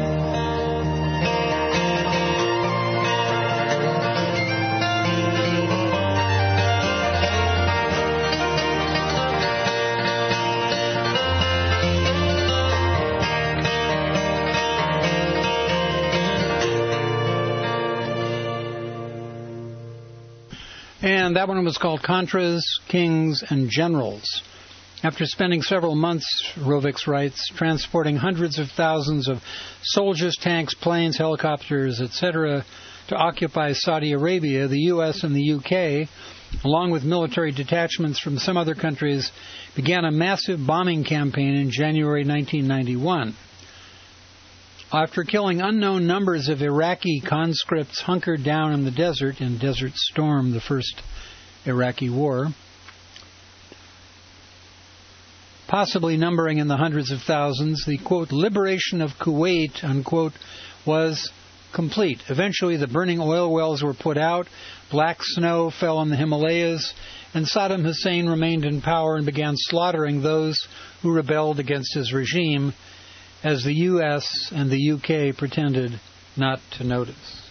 And that one was called Contras, Kings, and Generals. After spending several months, Rovics writes, transporting hundreds of thousands of soldiers, tanks, planes, helicopters, etc., to occupy Saudi Arabia, the U.S. and the UK, along with military detachments from some other countries, began a massive bombing campaign in January 1991. After killing unknown numbers of Iraqi conscripts hunkered down in the desert in Desert Storm, the first Iraqi war, possibly numbering in the hundreds of thousands, the, quote, liberation of Kuwait, unquote, was complete. Eventually, the burning oil wells were put out, black snow fell on the Himalayas, and Saddam Hussein remained in power and began slaughtering those who rebelled against his regime, as the U.S. and the UK pretended not to notice.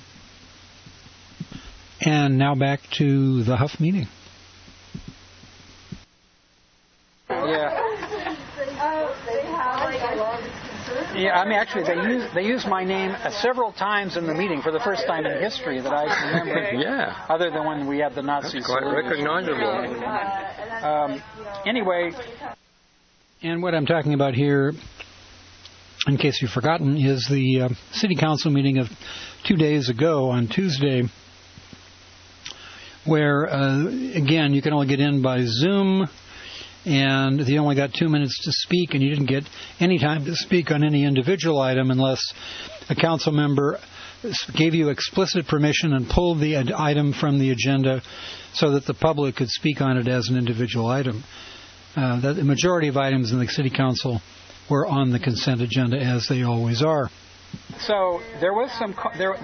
And now back to the Huff meeting. Yeah, I mean, actually, they used my name several times in the meeting for the first time in history that I can remember. Yeah. Other than when we had the Nazi That's quite recognizable. Anyway. And what I'm talking about here, in case you've forgotten, is the City Council meeting of 2 days ago on Tuesday, where, again, you can only get in by Zoom, and they only got 2 minutes to speak, and you didn't get any time to speak on any individual item unless a council member gave you explicit permission and pulled the item from the agenda so that the public could speak on it as an individual item. The majority of items in the City Council were on the consent agenda, as they always are. So there was some...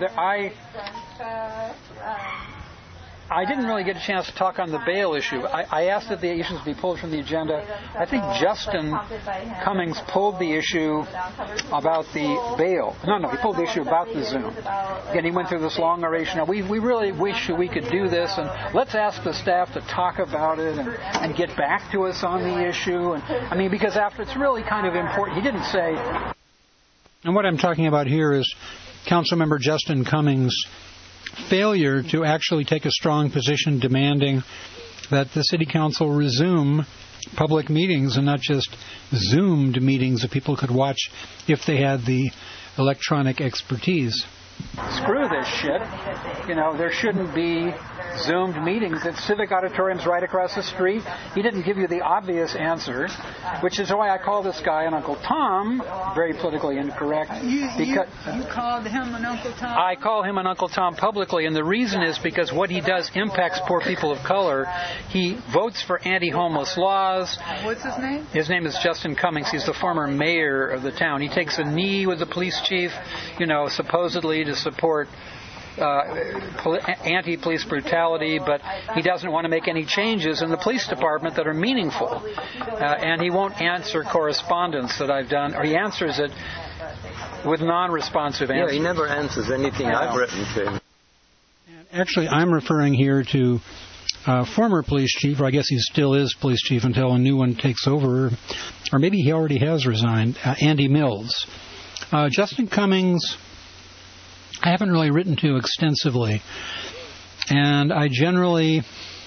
I didn't really get a chance to talk on the bail issue. I asked that the issues be pulled from the agenda. I think Justin Cummings pulled the issue about the bail. No, he pulled the issue about the Zoom. Again, he went through this long oration. Now, we really wish we could do this, and let's ask the staff to talk about it and get back to us on the issue. And I mean, because after it's really kind of important. He didn't say... And what I'm talking about here is Councilmember Justin Cummings' failure to actually take a strong position demanding that the City Council resume public meetings and not just Zoomed meetings that people could watch if they had the electronic expertise. Screw this shit. You know, there shouldn't be Zoomed meetings at civic auditoriums right across the street. He didn't give you the obvious answer, which is why I call this guy an Uncle Tom, very politically incorrect. You called him an Uncle Tom? I call him an Uncle Tom publicly, and the reason is because what he does impacts poor people of color. He votes for anti-homeless laws. What's his name? His name is Justin Cummings. He's the former mayor of the town. He takes a knee with the police chief, supposedly to support anti-police brutality, but he doesn't want to make any changes in the police department that are meaningful. And he won't answer correspondence that I've done, or he answers it with non-responsive answers. Yeah, he never answers anything I've written to him. Actually, I'm referring here to former police chief, or I guess he still is police chief until a new one takes over, or maybe he already has resigned, Andy Mills. Justin Cummings, I haven't really written to extensively, and I generally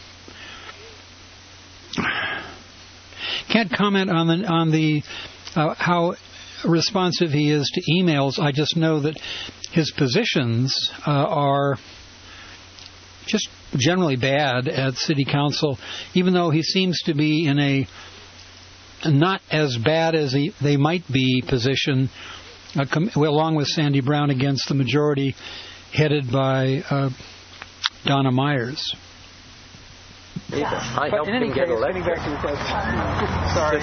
can't comment on the how responsive he is to emails. I just know that his positions are just generally bad at City Council, even though he seems to be in a not as bad as they might be position. Along with Sandy Brown against the majority, headed by Donna Myers. I helped him get elected. Getting back to the question. Sorry.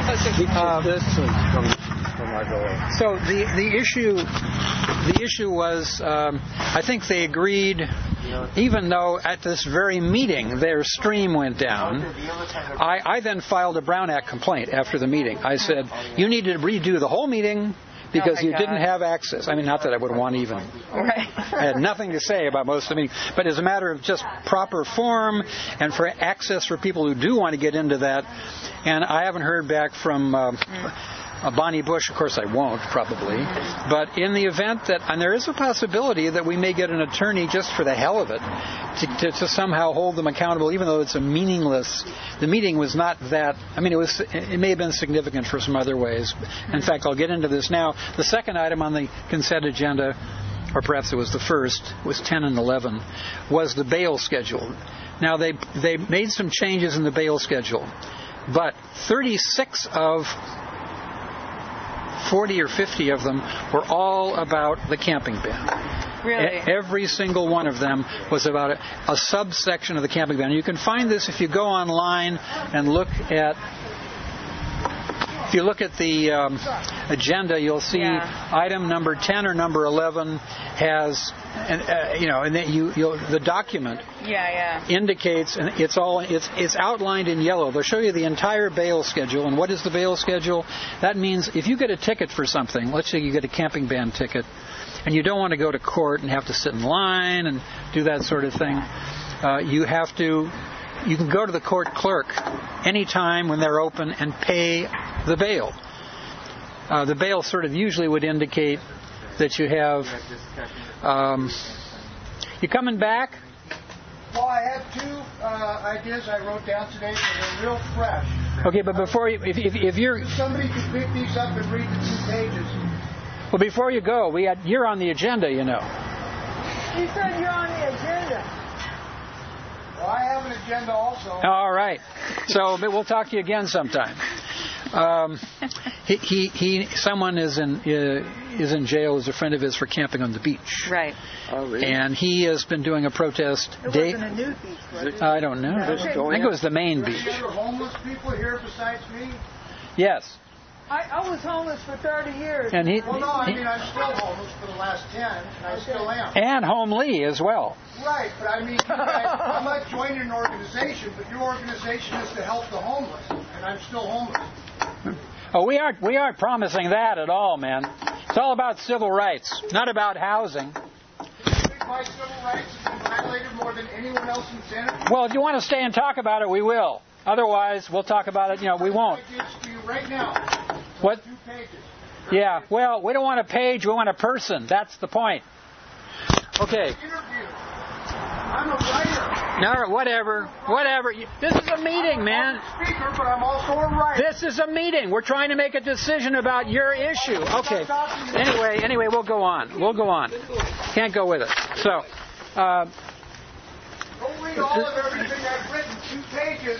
From our door. So the issue was, I think they agreed, even though at this very meeting their stream went down. I then filed a Brown Act complaint after the meeting. I said, you need to redo the whole meeting because you didn't have access. I mean, not that I would want even. Right. I had nothing to say about most of the meeting, but as a matter of just proper form and for access for people who do want to get into that. And I haven't heard back from Bonnie Bush. Of course, I won't, probably. But in the event that, and there is a possibility that we may get an attorney just for the hell of it to somehow hold them accountable, even though it's a meaningless. The meeting was not that. I mean, it may have been significant for some other ways. In fact, I'll get into this now. The second item on the consent agenda, or perhaps it was the first, was 10 and 11, was the bail schedule. Now, they made some changes in the bail schedule, but 36 of 40 or 50 of them were all about the camping ban. Really? Every single one of them was about a subsection of the camping ban. You can find this if you go online and look at. If you look at the agenda, you'll see item number 10 or number 11 has, and then the document indicates, and it's outlined in yellow. They'll show you the entire bail schedule. And what is the bail schedule? That means if you get a ticket for something, let's say you get a camping ban ticket, and you don't want to go to court and have to sit in line and do that sort of thing, you can go to the court clerk anytime when they're open and pay the bail. The bail sort of usually would indicate that you have. You coming back? Well, I have two ideas I wrote down today, so they're real fresh. Okay, but before you, if you're somebody could pick these up and read the 2 pages. Well, before you go, you're on the agenda, you know. He said you're on the agenda. Well, I have an agenda also. All right. So we'll talk to you again sometime. Someone is in jail as a friend of his for camping on the beach. Right. Oh, really? And he has been doing a protest. It wasn't a nude beach, was it? I don't know. I think it was the main beach. Are there homeless people here besides me? Yes. I was homeless for 30 years. And I'm still homeless for the last 10, and I still am. And homely as well. Right, but I mean, I might join an organization, but your organization is to help the homeless, and I'm still homeless. Oh, we aren't promising that at all, man. It's all about civil rights, not about housing. You think my civil rights have been violated more than anyone else in Senate? Well, if you want to stay and talk about it, we will. Otherwise, we'll talk about it. We won't. To you right now. What? 2 pages. Yeah. Well, we don't want a page. We want a person. That's the point. Okay. I'm a writer. No, whatever. This is a meeting, man. I'm a speaker, but I'm also a writer. This is a meeting. We're trying to make a decision about your issue. Okay. Anyway, we'll go on. Can't go with it. So. Don't read all of everything I've written. 2 pages.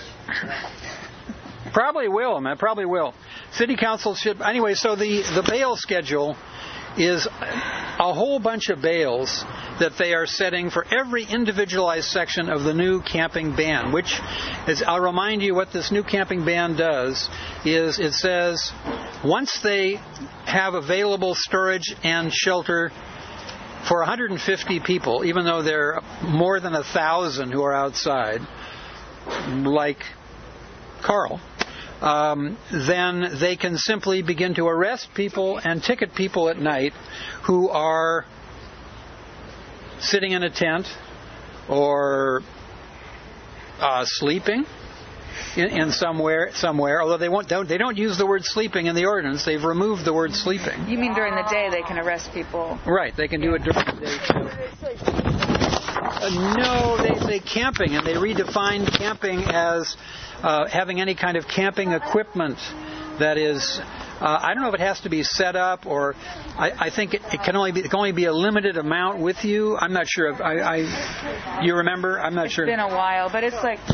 Probably will, man. Probably will. City council should. Anyway, so the bail schedule is a whole bunch of bails that they are setting for every individualized section of the new camping ban, which is, I'll remind you what this new camping ban does, is it says once they have available storage and shelter for 150 people, even though there are more than 1,000 who are outside, like Carl, then they can simply begin to arrest people and ticket people at night who are sitting in a tent or sleeping in somewhere. Although they don't use the word sleeping in the ordinance. They've removed the word sleeping. You mean during the day they can arrest people? Right, they can do it during the day too. No, they say camping, and they redefine camping as having any kind of camping equipment that is. I don't know if it has to be set up, or I think it can only be a limited amount with you. I'm not sure. You remember? I'm not sure. It's been a while, but it's like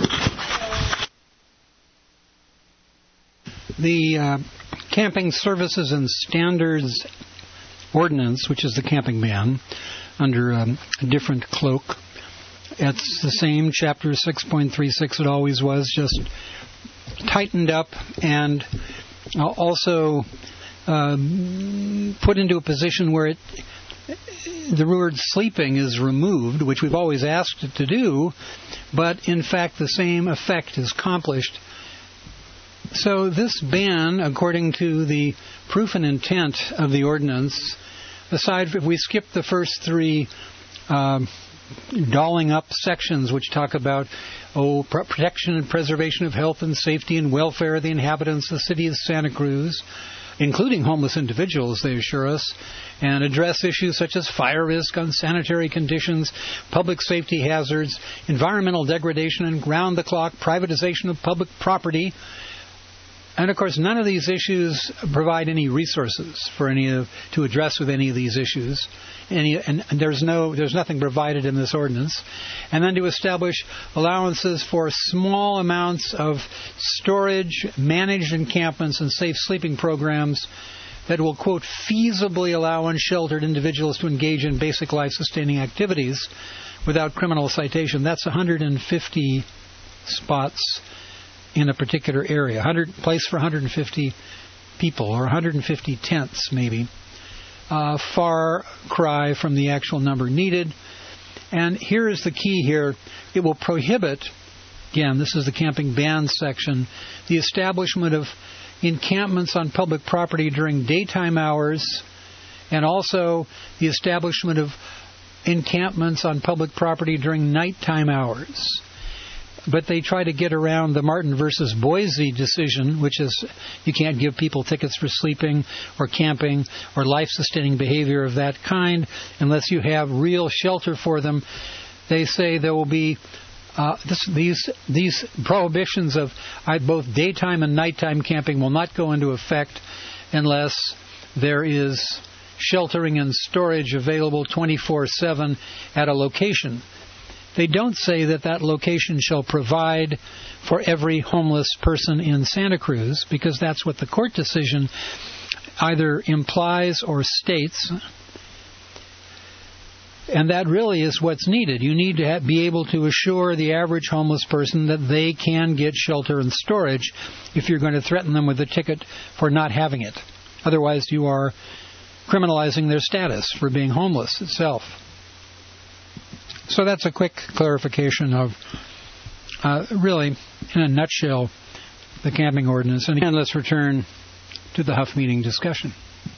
the Camping Services and Standards Ordinance, which is the camping ban, under a different cloak. It's the same Chapter 6.36 it always was, just tightened up and also put into a position where the word sleeping is removed, which we've always asked it to do, but in fact the same effect is accomplished. So this ban, according to the proof and intent of the ordinance, aside if we skip the first three dolling up sections which talk about protection and preservation of health and safety and welfare of the inhabitants of the city of Santa Cruz, including homeless individuals, they assure us, and address issues such as fire risk, unsanitary conditions, public safety hazards, environmental degradation, and round-the-clock privatization of public property. And, of course, none of these issues provide any resources for to address with any of these issues. And there's nothing provided in this ordinance. And then to establish allowances for small amounts of storage, managed encampments, and safe sleeping programs that will, quote, feasibly allow unsheltered individuals to engage in basic life-sustaining activities without criminal citation. That's 150 spots in a particular area, place for 150 people, or 150 tents maybe. Far cry from the actual number needed. And here is the key here. It will prohibit, again, this is the camping ban section, the establishment of encampments on public property during daytime hours, and also the establishment of encampments on public property during nighttime hours. But they try to get around the Martin versus Boise decision, which is you can't give people tickets for sleeping or camping or life-sustaining behavior of that kind unless you have real shelter for them. They say there will be these prohibitions of both daytime and nighttime camping will not go into effect unless there is sheltering and storage available 24/7 at a location. They don't say that location shall provide for every homeless person in Santa Cruz, because that's what the court decision either implies or states. And that really is what's needed. You need to be able to assure the average homeless person that they can get shelter and storage if you're going to threaten them with a ticket for not having it. Otherwise, you are criminalizing their status for being homeless itself. So that's a quick clarification of, really, in a nutshell, the camping ordinance. And again, let's return to the Huff meeting discussion.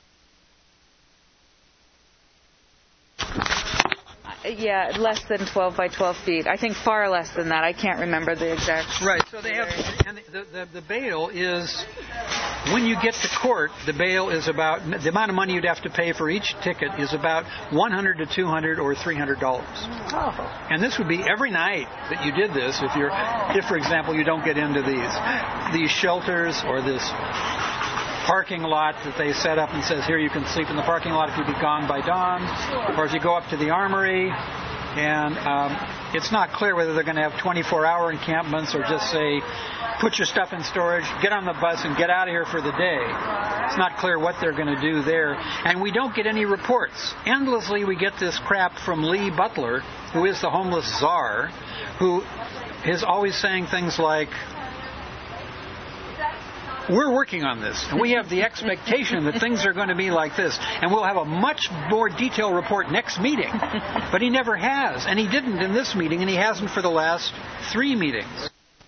Yeah, less than 12 by 12 feet. I think far less than that. I can't remember the exact. Right. So they have, and the bail is, when you get to court, the bail is about, the amount of money you'd have to pay for each ticket is about $100 to $200 or $300. Oh. And this would be every night that you did this. If for example, you don't get into these shelters or this parking lot that they set up and says, here you can sleep in the parking lot if you be gone by dawn, or if you go up to the armory, and it's not clear whether they're going to have 24-hour encampments or just say, put your stuff in storage, get on the bus, and get out of here for the day. It's not clear what they're going to do there. And we don't get any reports. Endlessly we get this crap from Lee Butler, who is the homeless czar, who is always saying things like, we're working on this, and we have the expectation that things are going to be like this, and we'll have a much more detailed report next meeting. But he never has, and he didn't in this meeting, and he hasn't for the last 3 meetings.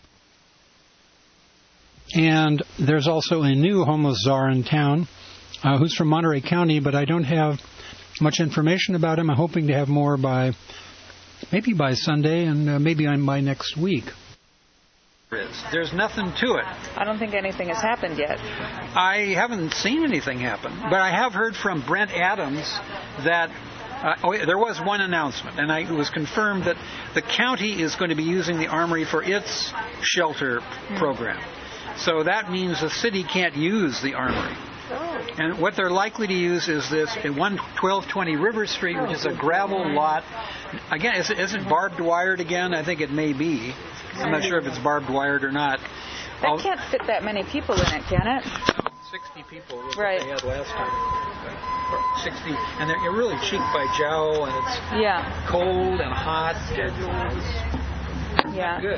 And there's also a new homeless czar in town who's from Monterey County, but I don't have much information about him. I'm hoping to have more maybe by Sunday and maybe by next week. There's nothing to it. I don't think anything has happened yet. I haven't seen anything happen, but I have heard from Brent Adams that there was one announcement, and it was confirmed that the county is going to be using the Armory for its shelter program. So that means the city can't use the Armory. And what they're likely to use is this 1220 River Street, which is a gravel lot. Again, is it barbed wired again? I think it may be. I'm not sure if it's barbed wired or not. That can't fit that many people in it, can it? 60 people was what they had last time. 60, and they're really cheek by jowl, and it's cold and hot. Yeah. Good.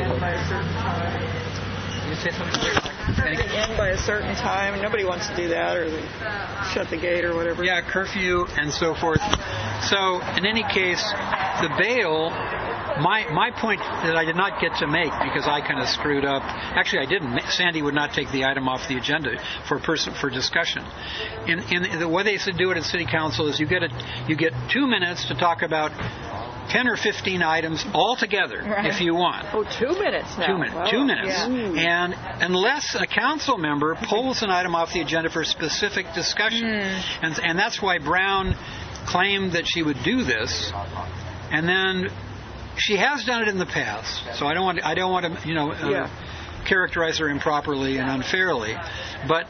You say something? End by a certain time. Nobody wants to do that, or they shut the gate or whatever. Yeah, curfew and so forth. So, in any case, the bail. My point that I did not get to make because I kind of screwed up. Actually, I didn't. Sandy would not take the item off the agenda for discussion. In the way they do it at City Council is you get 2 minutes to talk about 10 or 15 items all together, if you want. Oh, 2 minutes now. 2 minutes. Wow. 2 minutes. Yeah. And unless a council member pulls an item off the agenda for specific discussion, and that's why Brown claimed that she would do this, and then she has done it in the past. So I don't want to characterize her improperly and unfairly, but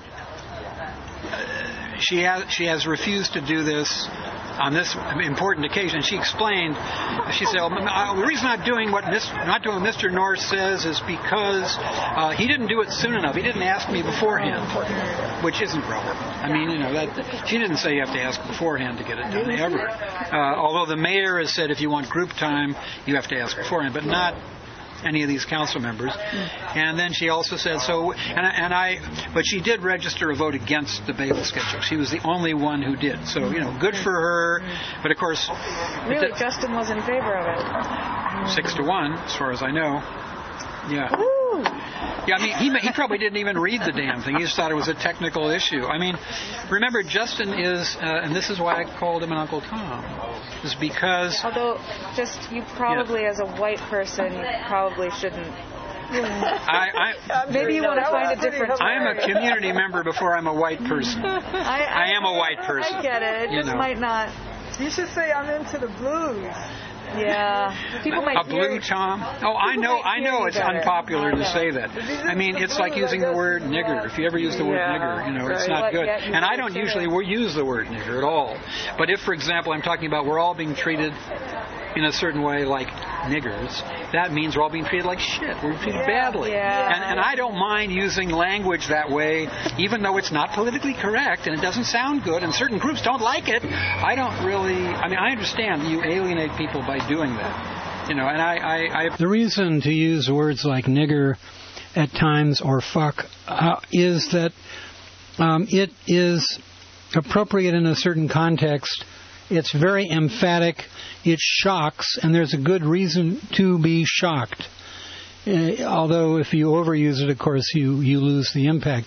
she has refused to do this on this important occasion. She explained, she said, the reason I'm not doing what Mr. North says is because he didn't do it soon enough. He didn't ask me beforehand, which isn't relevant. I mean, that she didn't say you have to ask beforehand to get it done ever. Although the mayor has said if you want group time, you have to ask beforehand, but not any of these council members. And then she also said but she did register a vote against the bail schedule. She was the only one who did. So, good for her. But of course, really, Justin was in favor of it. 6-1, as far as I know. Yeah. Woo. Yeah, I mean, he probably didn't even read the damn thing. He just thought it was a technical issue. I mean, remember, Justin is, and this is why I called him an Uncle Tom, is because... Although, you probably, as a white person, you probably shouldn't... Maybe you want to find a different... I'm a community member before I'm a white person. I am a white person. I get it. It just might not... You should say I'm into the blues. Yeah. People might a blue Tom? Oh, I know it's unpopular to say that. I mean, it's like using the word nigger. If you ever use the word nigger, it's not good. And I don't usually use the word nigger at all. But if, for example, I'm talking about we're all being treated in a certain way like niggers, that means we're all being treated like shit. We're treated badly. Yeah. And I don't mind using language that way, even though it's not politically correct and it doesn't sound good and certain groups don't like it. I understand you alienate people by doing that. And I The reason to use words like nigger at times or fuck is that it is appropriate in a certain context. It's very emphatic. It shocks, and there's a good reason to be shocked. Although if you overuse it, of course, you lose the impact.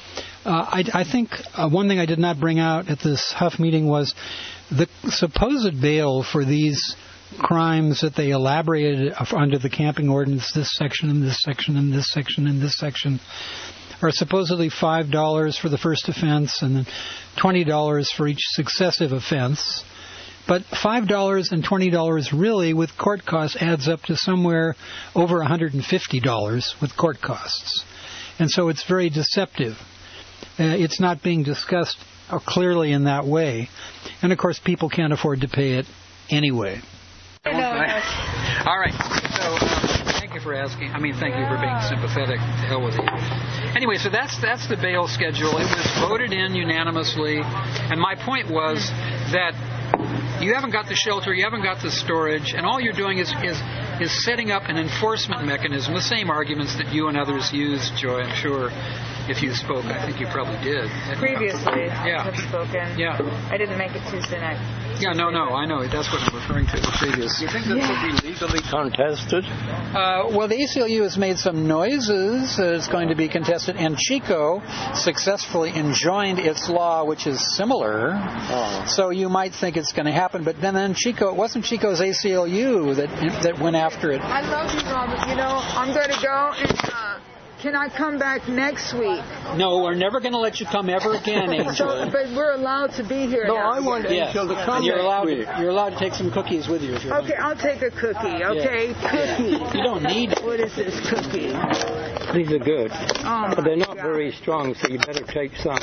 I think one thing I did not bring out at this Huff meeting was the supposed bail for these crimes that they elaborated under the camping ordinance, this section and this section and this section and this section, are supposedly $5 for the first offense and then $20 for each successive offense. But $5 and $20 really, with court costs, adds up to somewhere over $150 with court costs. And so it's very deceptive. It's not being discussed clearly in that way. And, of course, people can't afford to pay it anyway. All right. So thank you for asking. Thank you for being sympathetic. To hell with you. Anyway, so that's the bail schedule. It was voted in unanimously. And my point was that you haven't got the shelter, you haven't got the storage, and all you're doing is setting up an enforcement mechanism, the same arguments that you and others used, Joy, I'm sure. If you spoke, I think you probably did. Previously, have spoken. Yeah. I didn't make it too soon. I know. That's what I'm referring to, the previous. Do you think this will be legally contested? Well, the ACLU has made some noises. It's going to be contested, and Chico successfully enjoined its law, which is similar. Oh. So you might think it's going to happen, but then Chico, it wasn't Chico's ACLU that went after it. I love you, Robert. I'm going to go and... Can I come back next week? No, we're never going to let you come ever again, Angel. But we're allowed to be here. No, I want Angel to come. You're allowed to take some cookies with you. If you okay, I'll take a cookie. Okay, cookie. You don't need it. What is this cookie? These are good, but they're not very strong, so you better take some.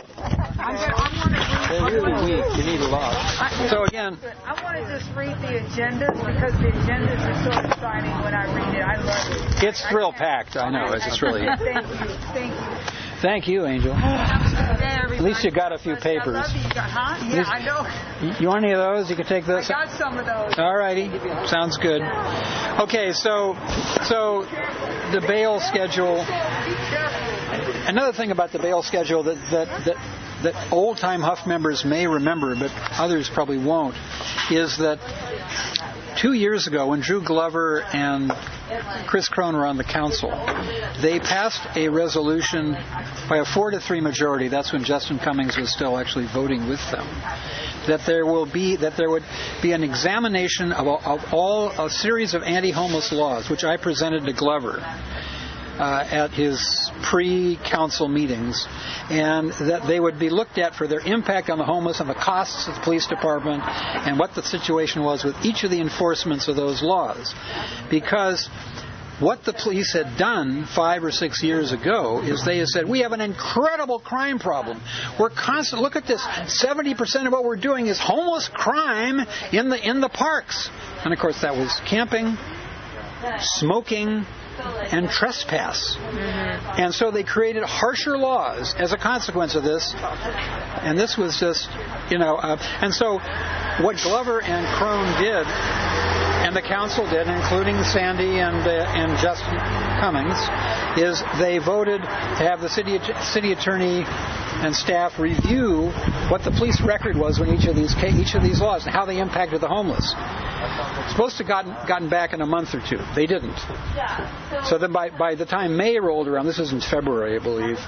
They're really weak. You need a lot. So again, I want to just read the agendas because the agendas are so exciting when I read it. I love it. It's thrill packed. I know. It's just really. Thank you. Thank you, Angel. At least you got a few papers. Yeah, I know. You want any of those? You can take this. I got some of those. All righty. Sounds good. Okay, so the bail schedule. Another thing about the bail schedule that old-time Huff members may remember, but others probably won't, is that 2 years ago, when Drew Glover and Chris Crone were on the council, they passed a resolution by a 4-3 majority. That's when Justin Cummings was still actually voting with them. That there would be an examination of all a series of anti-homeless laws, which I presented to Glover at his pre-council meetings, and that they would be looked at for their impact on the homeless and the costs of the police department and what the situation was with each of the enforcements of those laws. Because what the police had done 5 or 6 years ago is they had said, we have an incredible crime problem. We're constant. Look at this. 70% of what we're doing is homeless crime in the parks. And of course that was camping, smoking, and trespass. Mm-hmm. And so they created harsher laws as a consequence of this. And this was just, and so what Glover and Crone did, and the council did, including Sandy and Justin Cummings, is they voted to have the city attorney and staff review what the police record was when each of these laws and how they impacted the homeless. Supposed to have gotten back in a month or two. They didn't. So then by the time May rolled around, this was in February, I believe,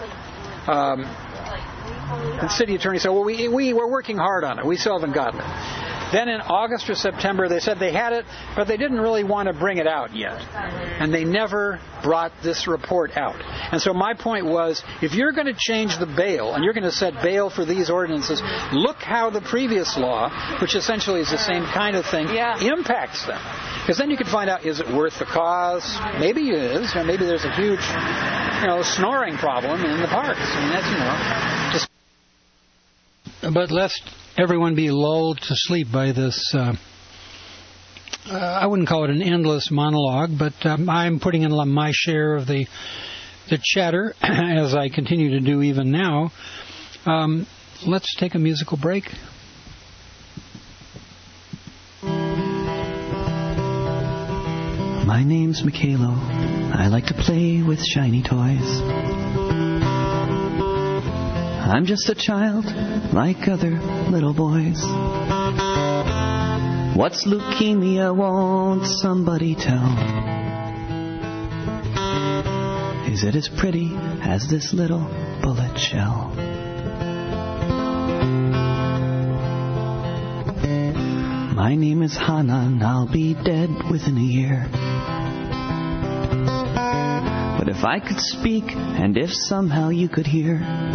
the city attorney said, well, we're working hard on it. We still haven't gotten it. Then in August or September, they said they had it, but they didn't really want to bring it out yet. And they never brought this report out. And so my point was, if you're going to change the bail, and you're going to set bail for these ordinances, look how the previous law, which essentially is the same kind of thing, impacts them. Because then you can find out, is it worth the cost? Maybe it is. Or maybe there's a huge, snoring problem in the parks. I mean, that's, But lest everyone be lulled to sleep by this, I wouldn't call it an endless monologue, but I'm putting in my share of the chatter, as I continue to do even now. Let's take a musical break. My name's Mikhailo. I like to play with shiny toys. I'm just a child like other little boys. What's leukemia, won't somebody tell? Is it as pretty as this little bullet shell? My name is Hanan, I'll be dead within a year. But if I could speak, and if somehow you could hear,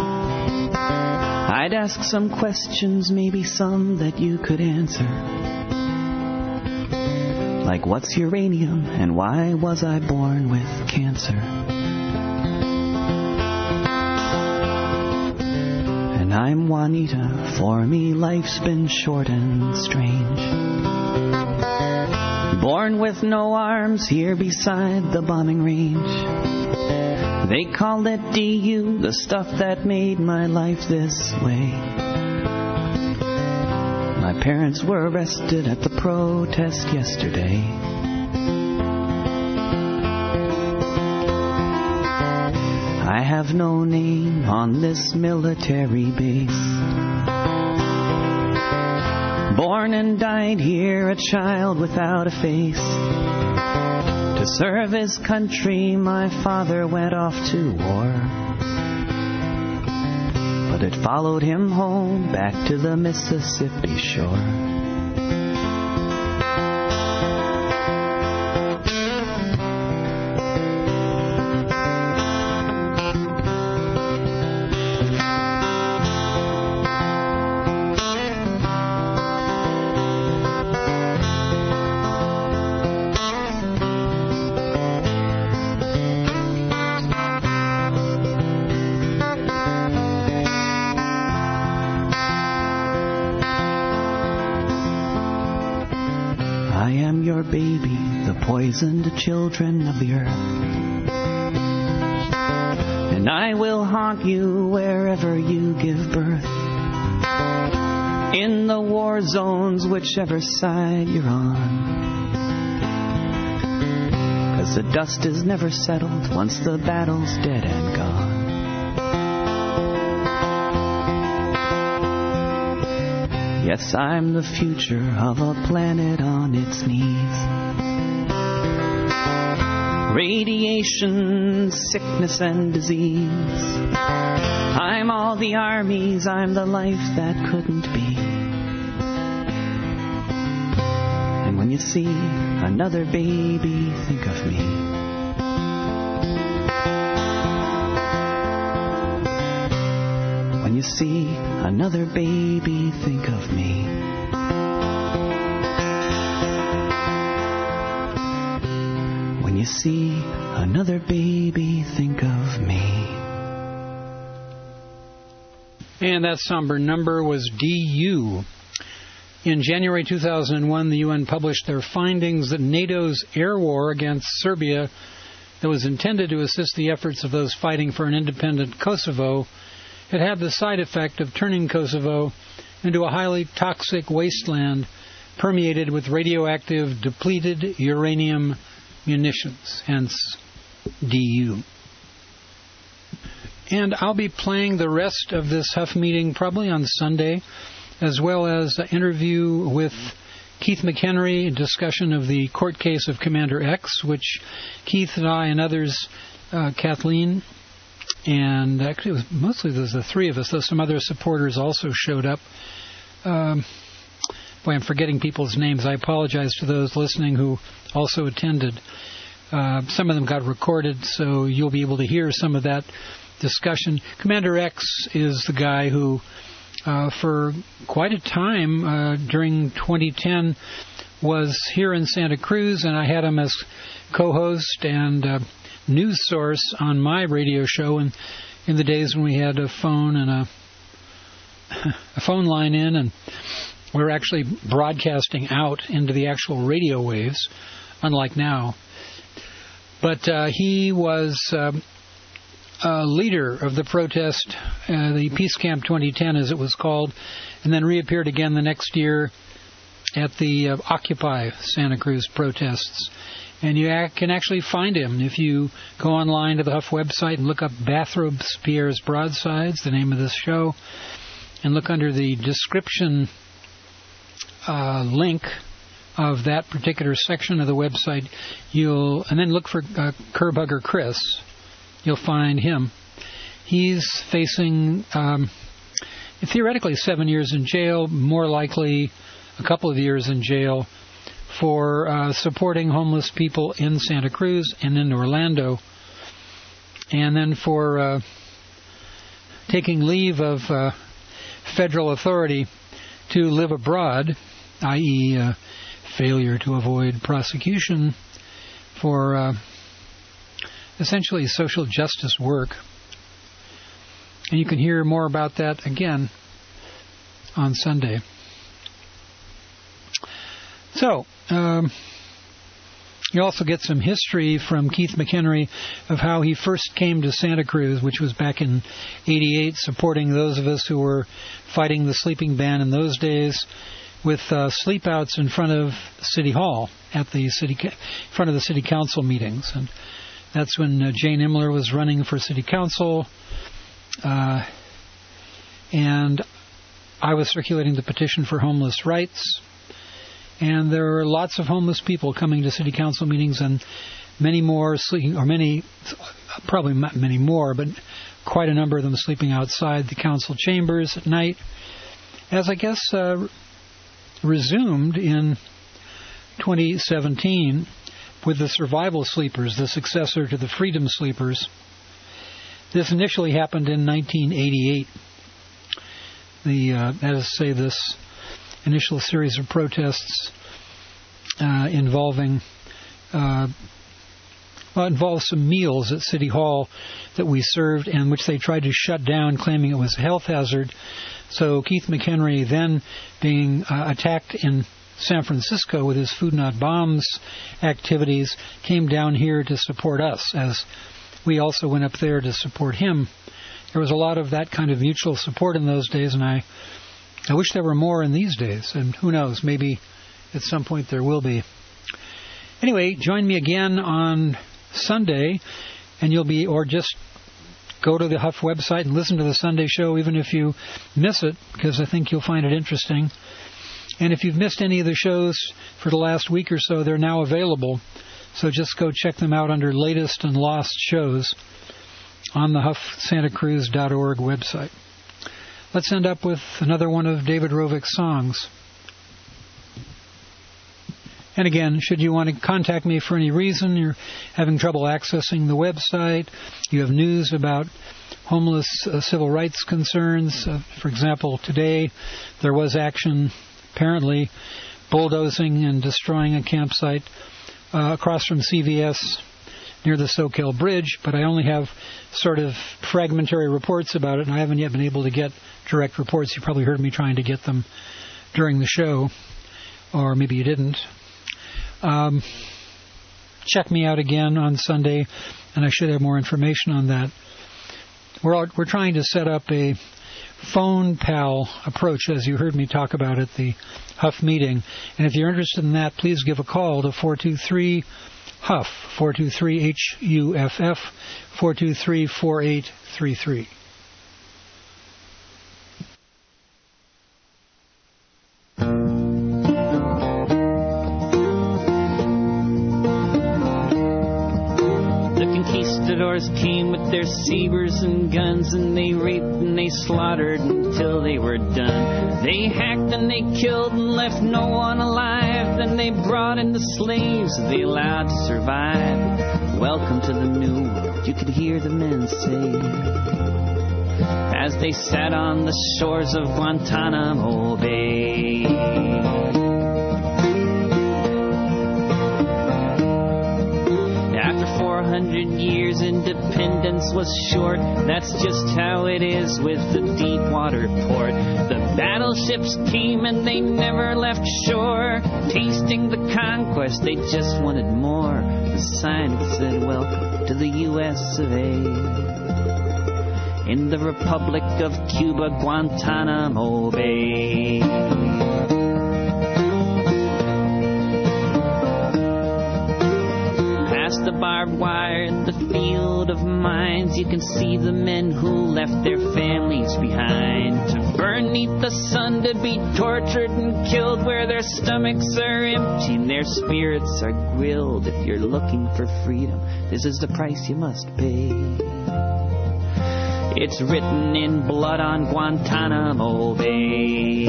I'd ask some questions, maybe some that you could answer. Like, what's uranium, and why was I born with cancer? And I'm Juanita, for me life's been short and strange. Born with no arms here beside the bombing range. They called it DU, the stuff that made my life this way. My parents were arrested at the protest yesterday. I have no name on this military base. Born and died here, a child without a face. To serve his country, my father went off to war. But it followed him home, back to the Mississippi shore. Poisoned children of the earth. and I will haunt you wherever you give birth. In the war zones, whichever side you're on. 'Cause the dust is never settled once the battle's dead and gone. Yes, I'm the future of a planet on its knees. Radiation, sickness, and disease. I'm all the armies, I'm the life that couldn't be. And when you see another baby, think of me. When you see another baby, think of me. When you see another baby, think of me. And that somber number was DU. In January 2001, the UN published their findings that NATO's air war against Serbia that was intended to assist the efforts of those fighting for an independent Kosovo had the side effect of turning Kosovo into a highly toxic wasteland permeated with radioactive depleted uranium munitions, hence DU. And I'll be playing the rest of this Huff meeting probably on Sunday, as well as an interview with Keith McHenry, a discussion of the court case of Commander X, which Keith and I and others, Kathleen, and actually it was mostly the three of us, though some other supporters also showed up. Boy, I'm forgetting people's names. I apologize to those listening who also attended. Some of them got recorded, so you'll be able to hear some of that discussion. Commander X is the guy who, for quite a time during 2010, was here in Santa Cruz, and I had him as co-host and news source on my radio show in the days when we had a phone and a phone line in, and we were actually broadcasting out into the actual radio waves, unlike now. But he was a leader of the protest, the Peace Camp 2010 as it was called, and then reappeared again the next year at the Occupy Santa Cruz protests. And you can actually find him if you go online to the Huff website and look up Bathrobes Pierre's Broadsides, the name of this show, and look under the description link of that particular section of the website. And then look for Curb Hugger Chris. You'll find him. He's facing theoretically 7 years in jail, more likely a couple of years in jail, for supporting homeless people in Santa Cruz and in Orlando, and then for taking leave of federal authority to live abroad, i.e. failure to avoid prosecution for essentially social justice work. And you can hear more about that again on Sunday. So, you also get some history from Keith McHenry of how he first came to Santa Cruz, which was back in '88, supporting those of us who were fighting the sleeping ban in those days, with sleepouts in front of City Hall at the front of the City Council meetings. And that's when Jane Imler was running for City Council, and I was circulating the petition for homeless rights. And there were lots of homeless people coming to City Council meetings, and many more sleeping, or probably not many more, but quite a number of them sleeping outside the council chambers at night. As I guess resumed in 2017 with the Survival Sleepers, the successor to the Freedom Sleepers. This initially happened in 1988. This initial series of protests involved some meals at City Hall that we served, and which they tried to shut down, claiming it was a health hazard. So Keith McHenry, then being attacked in San Francisco with his Food Not Bombs activities, came down here to support us, as we also went up there to support him. There was a lot of that kind of mutual support in those days, and I wish there were more in these days. And who knows, maybe at some point there will be. Anyway, join me again on Sunday, and or just go to the Huff website and listen to the Sunday show, even if you miss it, because I think you'll find it interesting. And if you've missed any of the shows for the last week or so, they're now available. So just go check them out under Latest and Lost Shows on the HuffSantaCruz.org website. Let's end up with another one of David Rovick's songs. And again, should you want to contact me for any reason, you're having trouble accessing the website, you have news about homeless civil rights concerns. For example, today there was action, apparently bulldozing and destroying a campsite across from CVS near the Soquel Bridge, but I only have sort of fragmentary reports about it, and I haven't yet been able to get direct reports. You probably heard me trying to get them during the show, or maybe you didn't. Check me out again on Sunday, and I should have more information on that. We're trying to set up a phone pal approach, as you heard me talk about at the Huff meeting. And if you're interested in that, please give a call to 423-HUFF, 423-HUFF, 423-4833. Came with their sabers and guns, and they raped and they slaughtered until they were done. They hacked and they killed and left no one alive. Then they brought in the slaves they allowed to survive. Welcome to the new world, you could hear the men say, as they sat on the shores of Guantanamo Bay. 400 years independence was short. That's just how it is with the Deepwater port. The battleships came and they never left shore. Tasting the conquest, they just wanted more. The sign that said, welcome to the U.S. of A. In the Republic of Cuba, Guantanamo Bay. The barbed wire, the field of mines, you can see the men who left their families behind to burn neath the sun, to be tortured and killed, where their stomachs are empty and their spirits are grilled. If you're looking for freedom, this is the price you must pay. It's written in blood on Guantanamo Bay.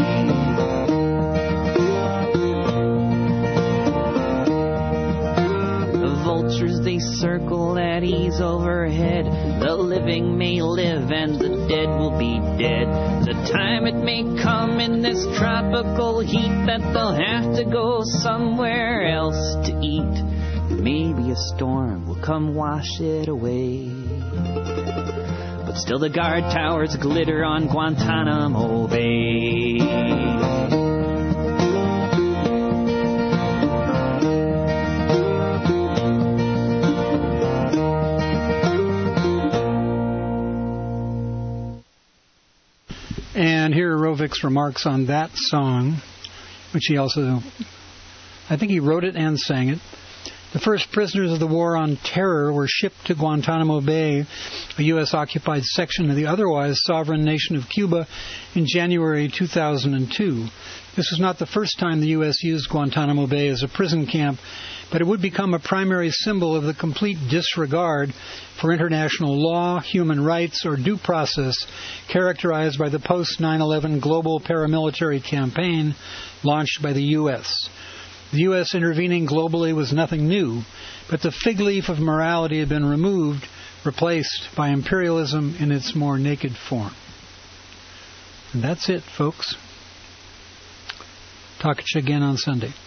Vultures, they circle at ease overhead. The living may live and the dead will be dead. The time it may come in this tropical heat that they'll have to go somewhere else to eat. Maybe a storm will come wash it away. But still the guard towers glitter on Guantanamo Bay. And here are Rovick's remarks on that song, which he also, I think he wrote it and sang it. The first prisoners of the War on Terror were shipped to Guantanamo Bay, a U.S.-occupied section of the otherwise sovereign nation of Cuba, in January 2002. This was not the first time the U.S. used Guantanamo Bay as a prison camp, but it would become a primary symbol of the complete disregard for international law, human rights, or due process characterized by the post-9/11 global paramilitary campaign launched by the U.S. The U.S. intervening globally was nothing new, but the fig leaf of morality had been removed, replaced by imperialism in its more naked form. And that's it, folks. Talk to you again on Sunday.